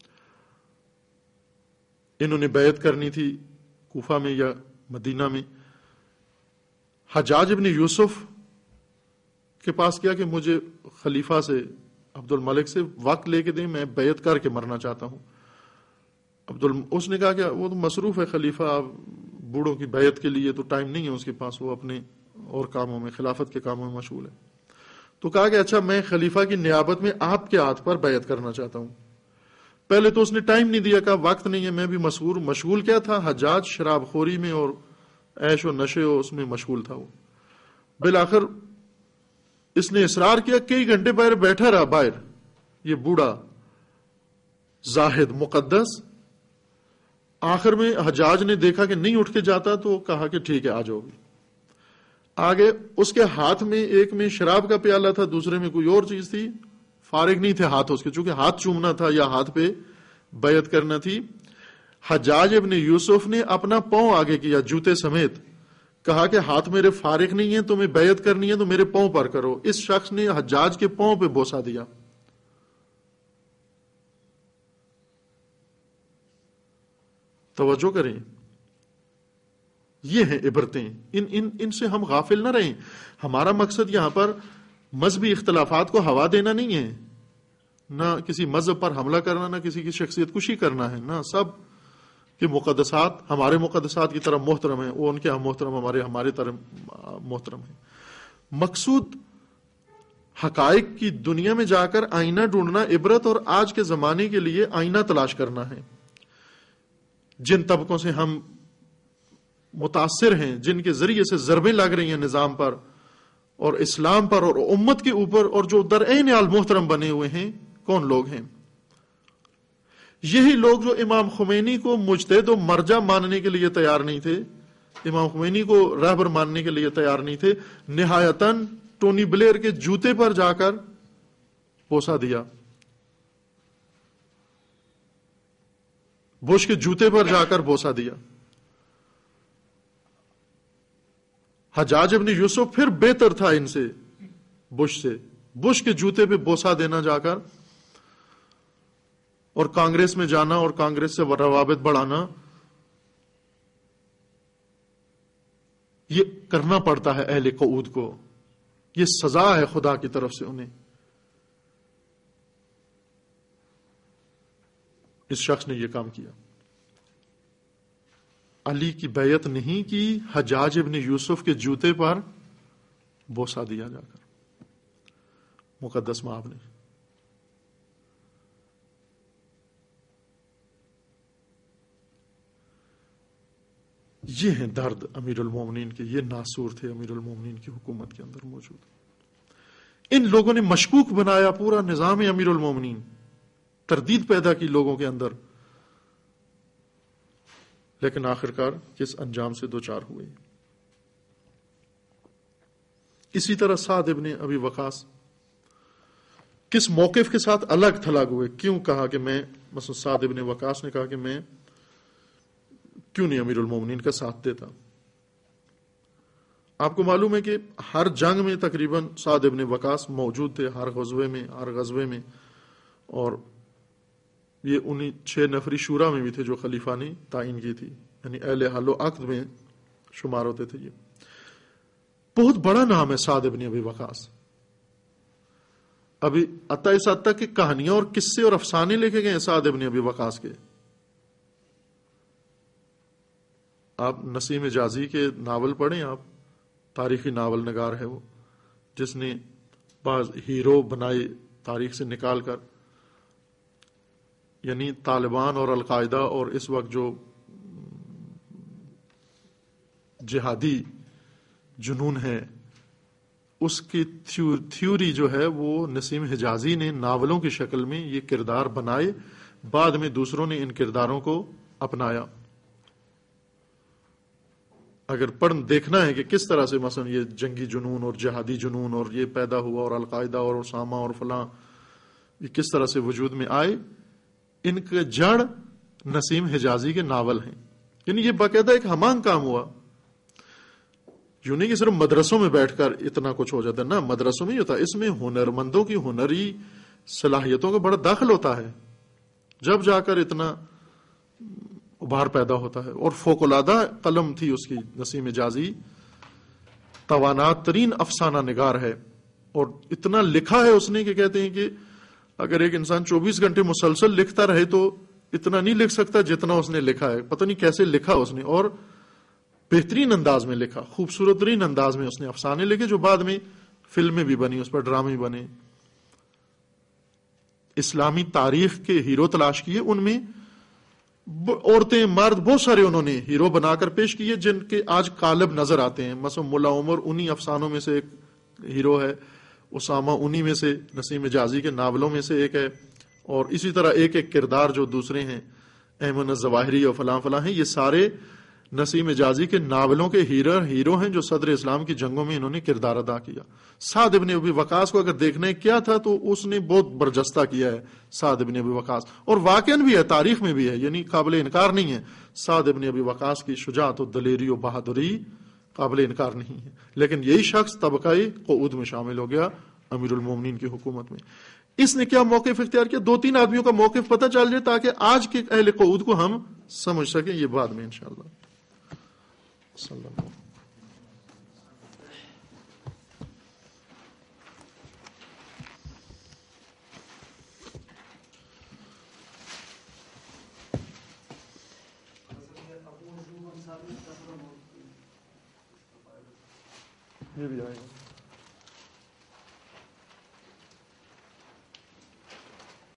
انہوں نے بیعت کرنی تھی کوفہ میں یا مدینہ میں. حجاج ابن یوسف کے پاس کیا کہ مجھے خلیفہ سے، عبد الملک سے وقت لے کے دیں، میں بیعت کر کے مرنا چاہتا ہوں. عبد الم... اس نے کہا کہ وہ تو مصروف ہے خلیفہ، بوڑھوں کی بیعت کے لیے تو ٹائم نہیں ہے اس کے پاس، وہ اپنے اور کاموں میں، خلافت کے کاموں میں مشغول ہے. تو کہا کہ اچھا میں خلیفہ کی نیابت میں آپ کے ہاتھ پر بیعت کرنا چاہتا ہوں. پہلے تو اس نے ٹائم نہیں دیا، کہا وقت نہیں ہے، میں بھی مشغول. مشغول کیا تھا؟ حجاج شراب خوری میں اور عیش و نشے و اس میں مشغول تھا وہ. بالآخر اس نے اصرار کیا، کئی گھنٹے باہر بیٹھا رہا، باہر یہ بوڑھا زاہد مقدس. آخر میں حجاج نے دیکھا کہ نہیں اٹھ کے جاتا، تو کہا کہ ٹھیک ہے آ جاؤ. آگے اس کے ہاتھ میں ایک میں شراب کا پیالہ تھا، دوسرے میں کوئی اور چیز تھی، فارغ نہیں تھے ہاتھ اس کے، چونکہ ہاتھ چومنا تھا یا ہاتھ پہ بیعت کرنا تھی. حجاج ابن یوسف نے اپنا پاؤں آگے کیا جوتے سمیت، کہا کہ ہاتھ میرے فارغ نہیں ہے، تمہیں بیعت کرنی ہے تو میرے پاؤں پر کرو. اس شخص نے حجاج کے پاؤں پہ بوسہ دیا. توجہ کریں، یہ ہیں عبرتیں، ان ان ان سے ہم غافل نہ رہیں. ہمارا مقصد یہاں پر مذہبی اختلافات کو ہوا دینا نہیں ہے، نہ کسی مذہب پر حملہ کرنا، نہ کسی کی شخصیت کشی کرنا ہے. نہ، سب کے مقدسات ہمارے مقدسات کی طرح محترم ہیں، وہ ان کے ہم محترم، ہمارے ہمارے طرح محترم ہیں. مقصود حقائق کی دنیا میں جا کر آئینہ ڈھونڈنا، عبرت اور آج کے زمانے کے لیے آئینہ تلاش کرنا ہے. جن طبقوں سے ہم متاثر ہیں، جن کے ذریعے سے ضربیں لگ رہی ہیں نظام پر اور اسلام پر اور امت کے اوپر، اور جو درعین حال محترم بنے ہوئے ہیں، کون لوگ ہیں؟ یہی لوگ جو امام خمینی کو مجتہد و مرجع ماننے کے لیے تیار نہیں تھے، امام خمینی کو رہبر ماننے کے لیے تیار نہیں تھے، نہایتاً ٹونی بلیئر کے جوتے پر جا کر بوسہ دیا، بش کے جوتے پر جا کر بوسہ دیا. حجاج ابن یوسف پھر بہتر تھا ان سے، بش سے، بش کے جوتے پہ بوسہ دینا جا کر، اور کانگریس میں جانا اور کانگریس سے روابط بڑھانا. یہ کرنا پڑتا ہے اہل قعود کو، یہ سزا ہے خدا کی طرف سے انہیں. اس شخص نے یہ کام کیا. علی کی بیعت نہیں کی، حجاج ابن یوسف کے جوتے پر بوسہ دیا جا کر مقدس مآب نے. یہ ہیں درد امیر المومنین کے، یہ ناسور تھے امیر المومنین کی حکومت کے اندر موجود. ان لوگوں نے مشکوک بنایا پورا نظام امیر المومنین، تردید پیدا کی لوگوں کے اندر، لیکن آخرکار کس انجام سے دوچار ہوئے. اسی طرح سعد ابن ابی وقاص کس موقف کے ساتھ الگ تھلگ ہوئے. کیوں کہا کہ میں، مثلا سعد ابن وقاص نے کہا کہ میں کیوں نہیں امیر المومنین کا ساتھ دیتا. آپ کو معلوم ہے کہ ہر جنگ میں تقریباً سعد ابن وقاص موجود تھے، ہر غزوے میں ہر غزوے میں اور یہ انہی چھ نفری شورا میں بھی تھے جو خلیفہ نے تعین کی تھی، یعنی اہل حل و عقد میں شمار ہوتے تھے. یہ بہت بڑا نام ہے سعد ابن ابی وقاص. ابھی عطا اس حد تک کہ کہانیاں اور قصے اور افسانے لکھے گئے ہیں سعد ابن ابی وقاص کے. آپ نسیم حجازی کے ناول پڑھیں، آپ تاریخی ناول نگار ہے وہ، جس نے بعض ہیرو بنائے تاریخ سے نکال کر، یعنی طالبان اور القاعدہ اور اس وقت جو جہادی جنون ہے اس کی تھیوری جو ہے وہ نسیم حجازی نے ناولوں کی شکل میں یہ کردار بنائے، بعد میں دوسروں نے ان کرداروں کو اپنایا. اگر پڑھ دیکھنا ہے کہ کس طرح سے مثلا یہ جنگی جنون اور جہادی جنون اور یہ پیدا ہوا اور القاعدہ اور اسامہ اور فلاں یہ کس طرح سے وجود میں آئے، ان کے جڑ نسیم حجازی کے ناول ہیں. یعنی یہ باقاعدہ ایک ہمانگ کام ہوا. یوں نہیں کہ صرف مدرسوں میں بیٹھ کر اتنا کچھ ہو جاتا ہے، نہ مدرسوں میں ہی ہوتا ہے، اس میں ہنرمندوں کی ہنری صلاحیتوں کا بڑا دخل ہوتا ہے، جب جا کر اتنا ابھار پیدا ہوتا ہے. اور فوق العادہ قلم تھی اس کی. نسیم حجازی توانات ترین افسانہ نگار ہے اور اتنا لکھا ہے اس نے کہ کہتے ہیں کہ اگر ایک انسان چوبیس گھنٹے مسلسل لکھتا رہے تو اتنا نہیں لکھ سکتا جتنا اس نے لکھا ہے. پتہ نہیں کیسے لکھا اس نے، اور بہترین انداز میں لکھا، خوبصورت ترین انداز میں اس نے افسانے لکھے جو بعد میں فلمیں بھی بنی، اس پر ڈرامے بنے. اسلامی تاریخ کے ہیرو تلاش کیے، ان میں عورتیں مرد بہت سارے انہوں نے ہیرو بنا کر پیش کیے جن کے آج قالب نظر آتے ہیں. مثلا ملا عمر انہی افسانوں میں سے ایک ہیرو ہے، اسامہ انہی میں سے، نسیم حجازی کے ناولوں میں سے ایک ہے، اور اسی طرح ایک ایک کردار جو دوسرے ہیں، ایمن الظواہری اور فلاں فلاں ہیں، یہ سارے نسیم حجازی کے ناولوں کے ہیرو ہیرو ہیں جو صدر اسلام کی جنگوں میں انہوں نے کردار ادا کیا. سعد ابن ابی وقاص کو اگر دیکھنا ہے کیا تھا تو اس نے بہت برجستہ کیا ہے سعد ابن ابی وقاص، اور واقعاً بھی ہے، تاریخ میں بھی ہے، یعنی قابل انکار نہیں ہے. سعد ابن ابی وقاص کی شجاعت و دلیری و بہادری قابل انکار نہیں ہے. لیکن یہی شخص طبقہ قعود میں شامل ہو گیا امیر المومنین کی حکومت میں. اس نے کیا موقف اختیار کیا؟ دو تین آدمیوں کا موقف پتہ چل جائے تاکہ آج کے اہل قعود کو ہم سمجھ سکیں. یہ بعد میں انشاءاللہ. صلی اللہ علیہ وسلم. یہ بھی آئے گا.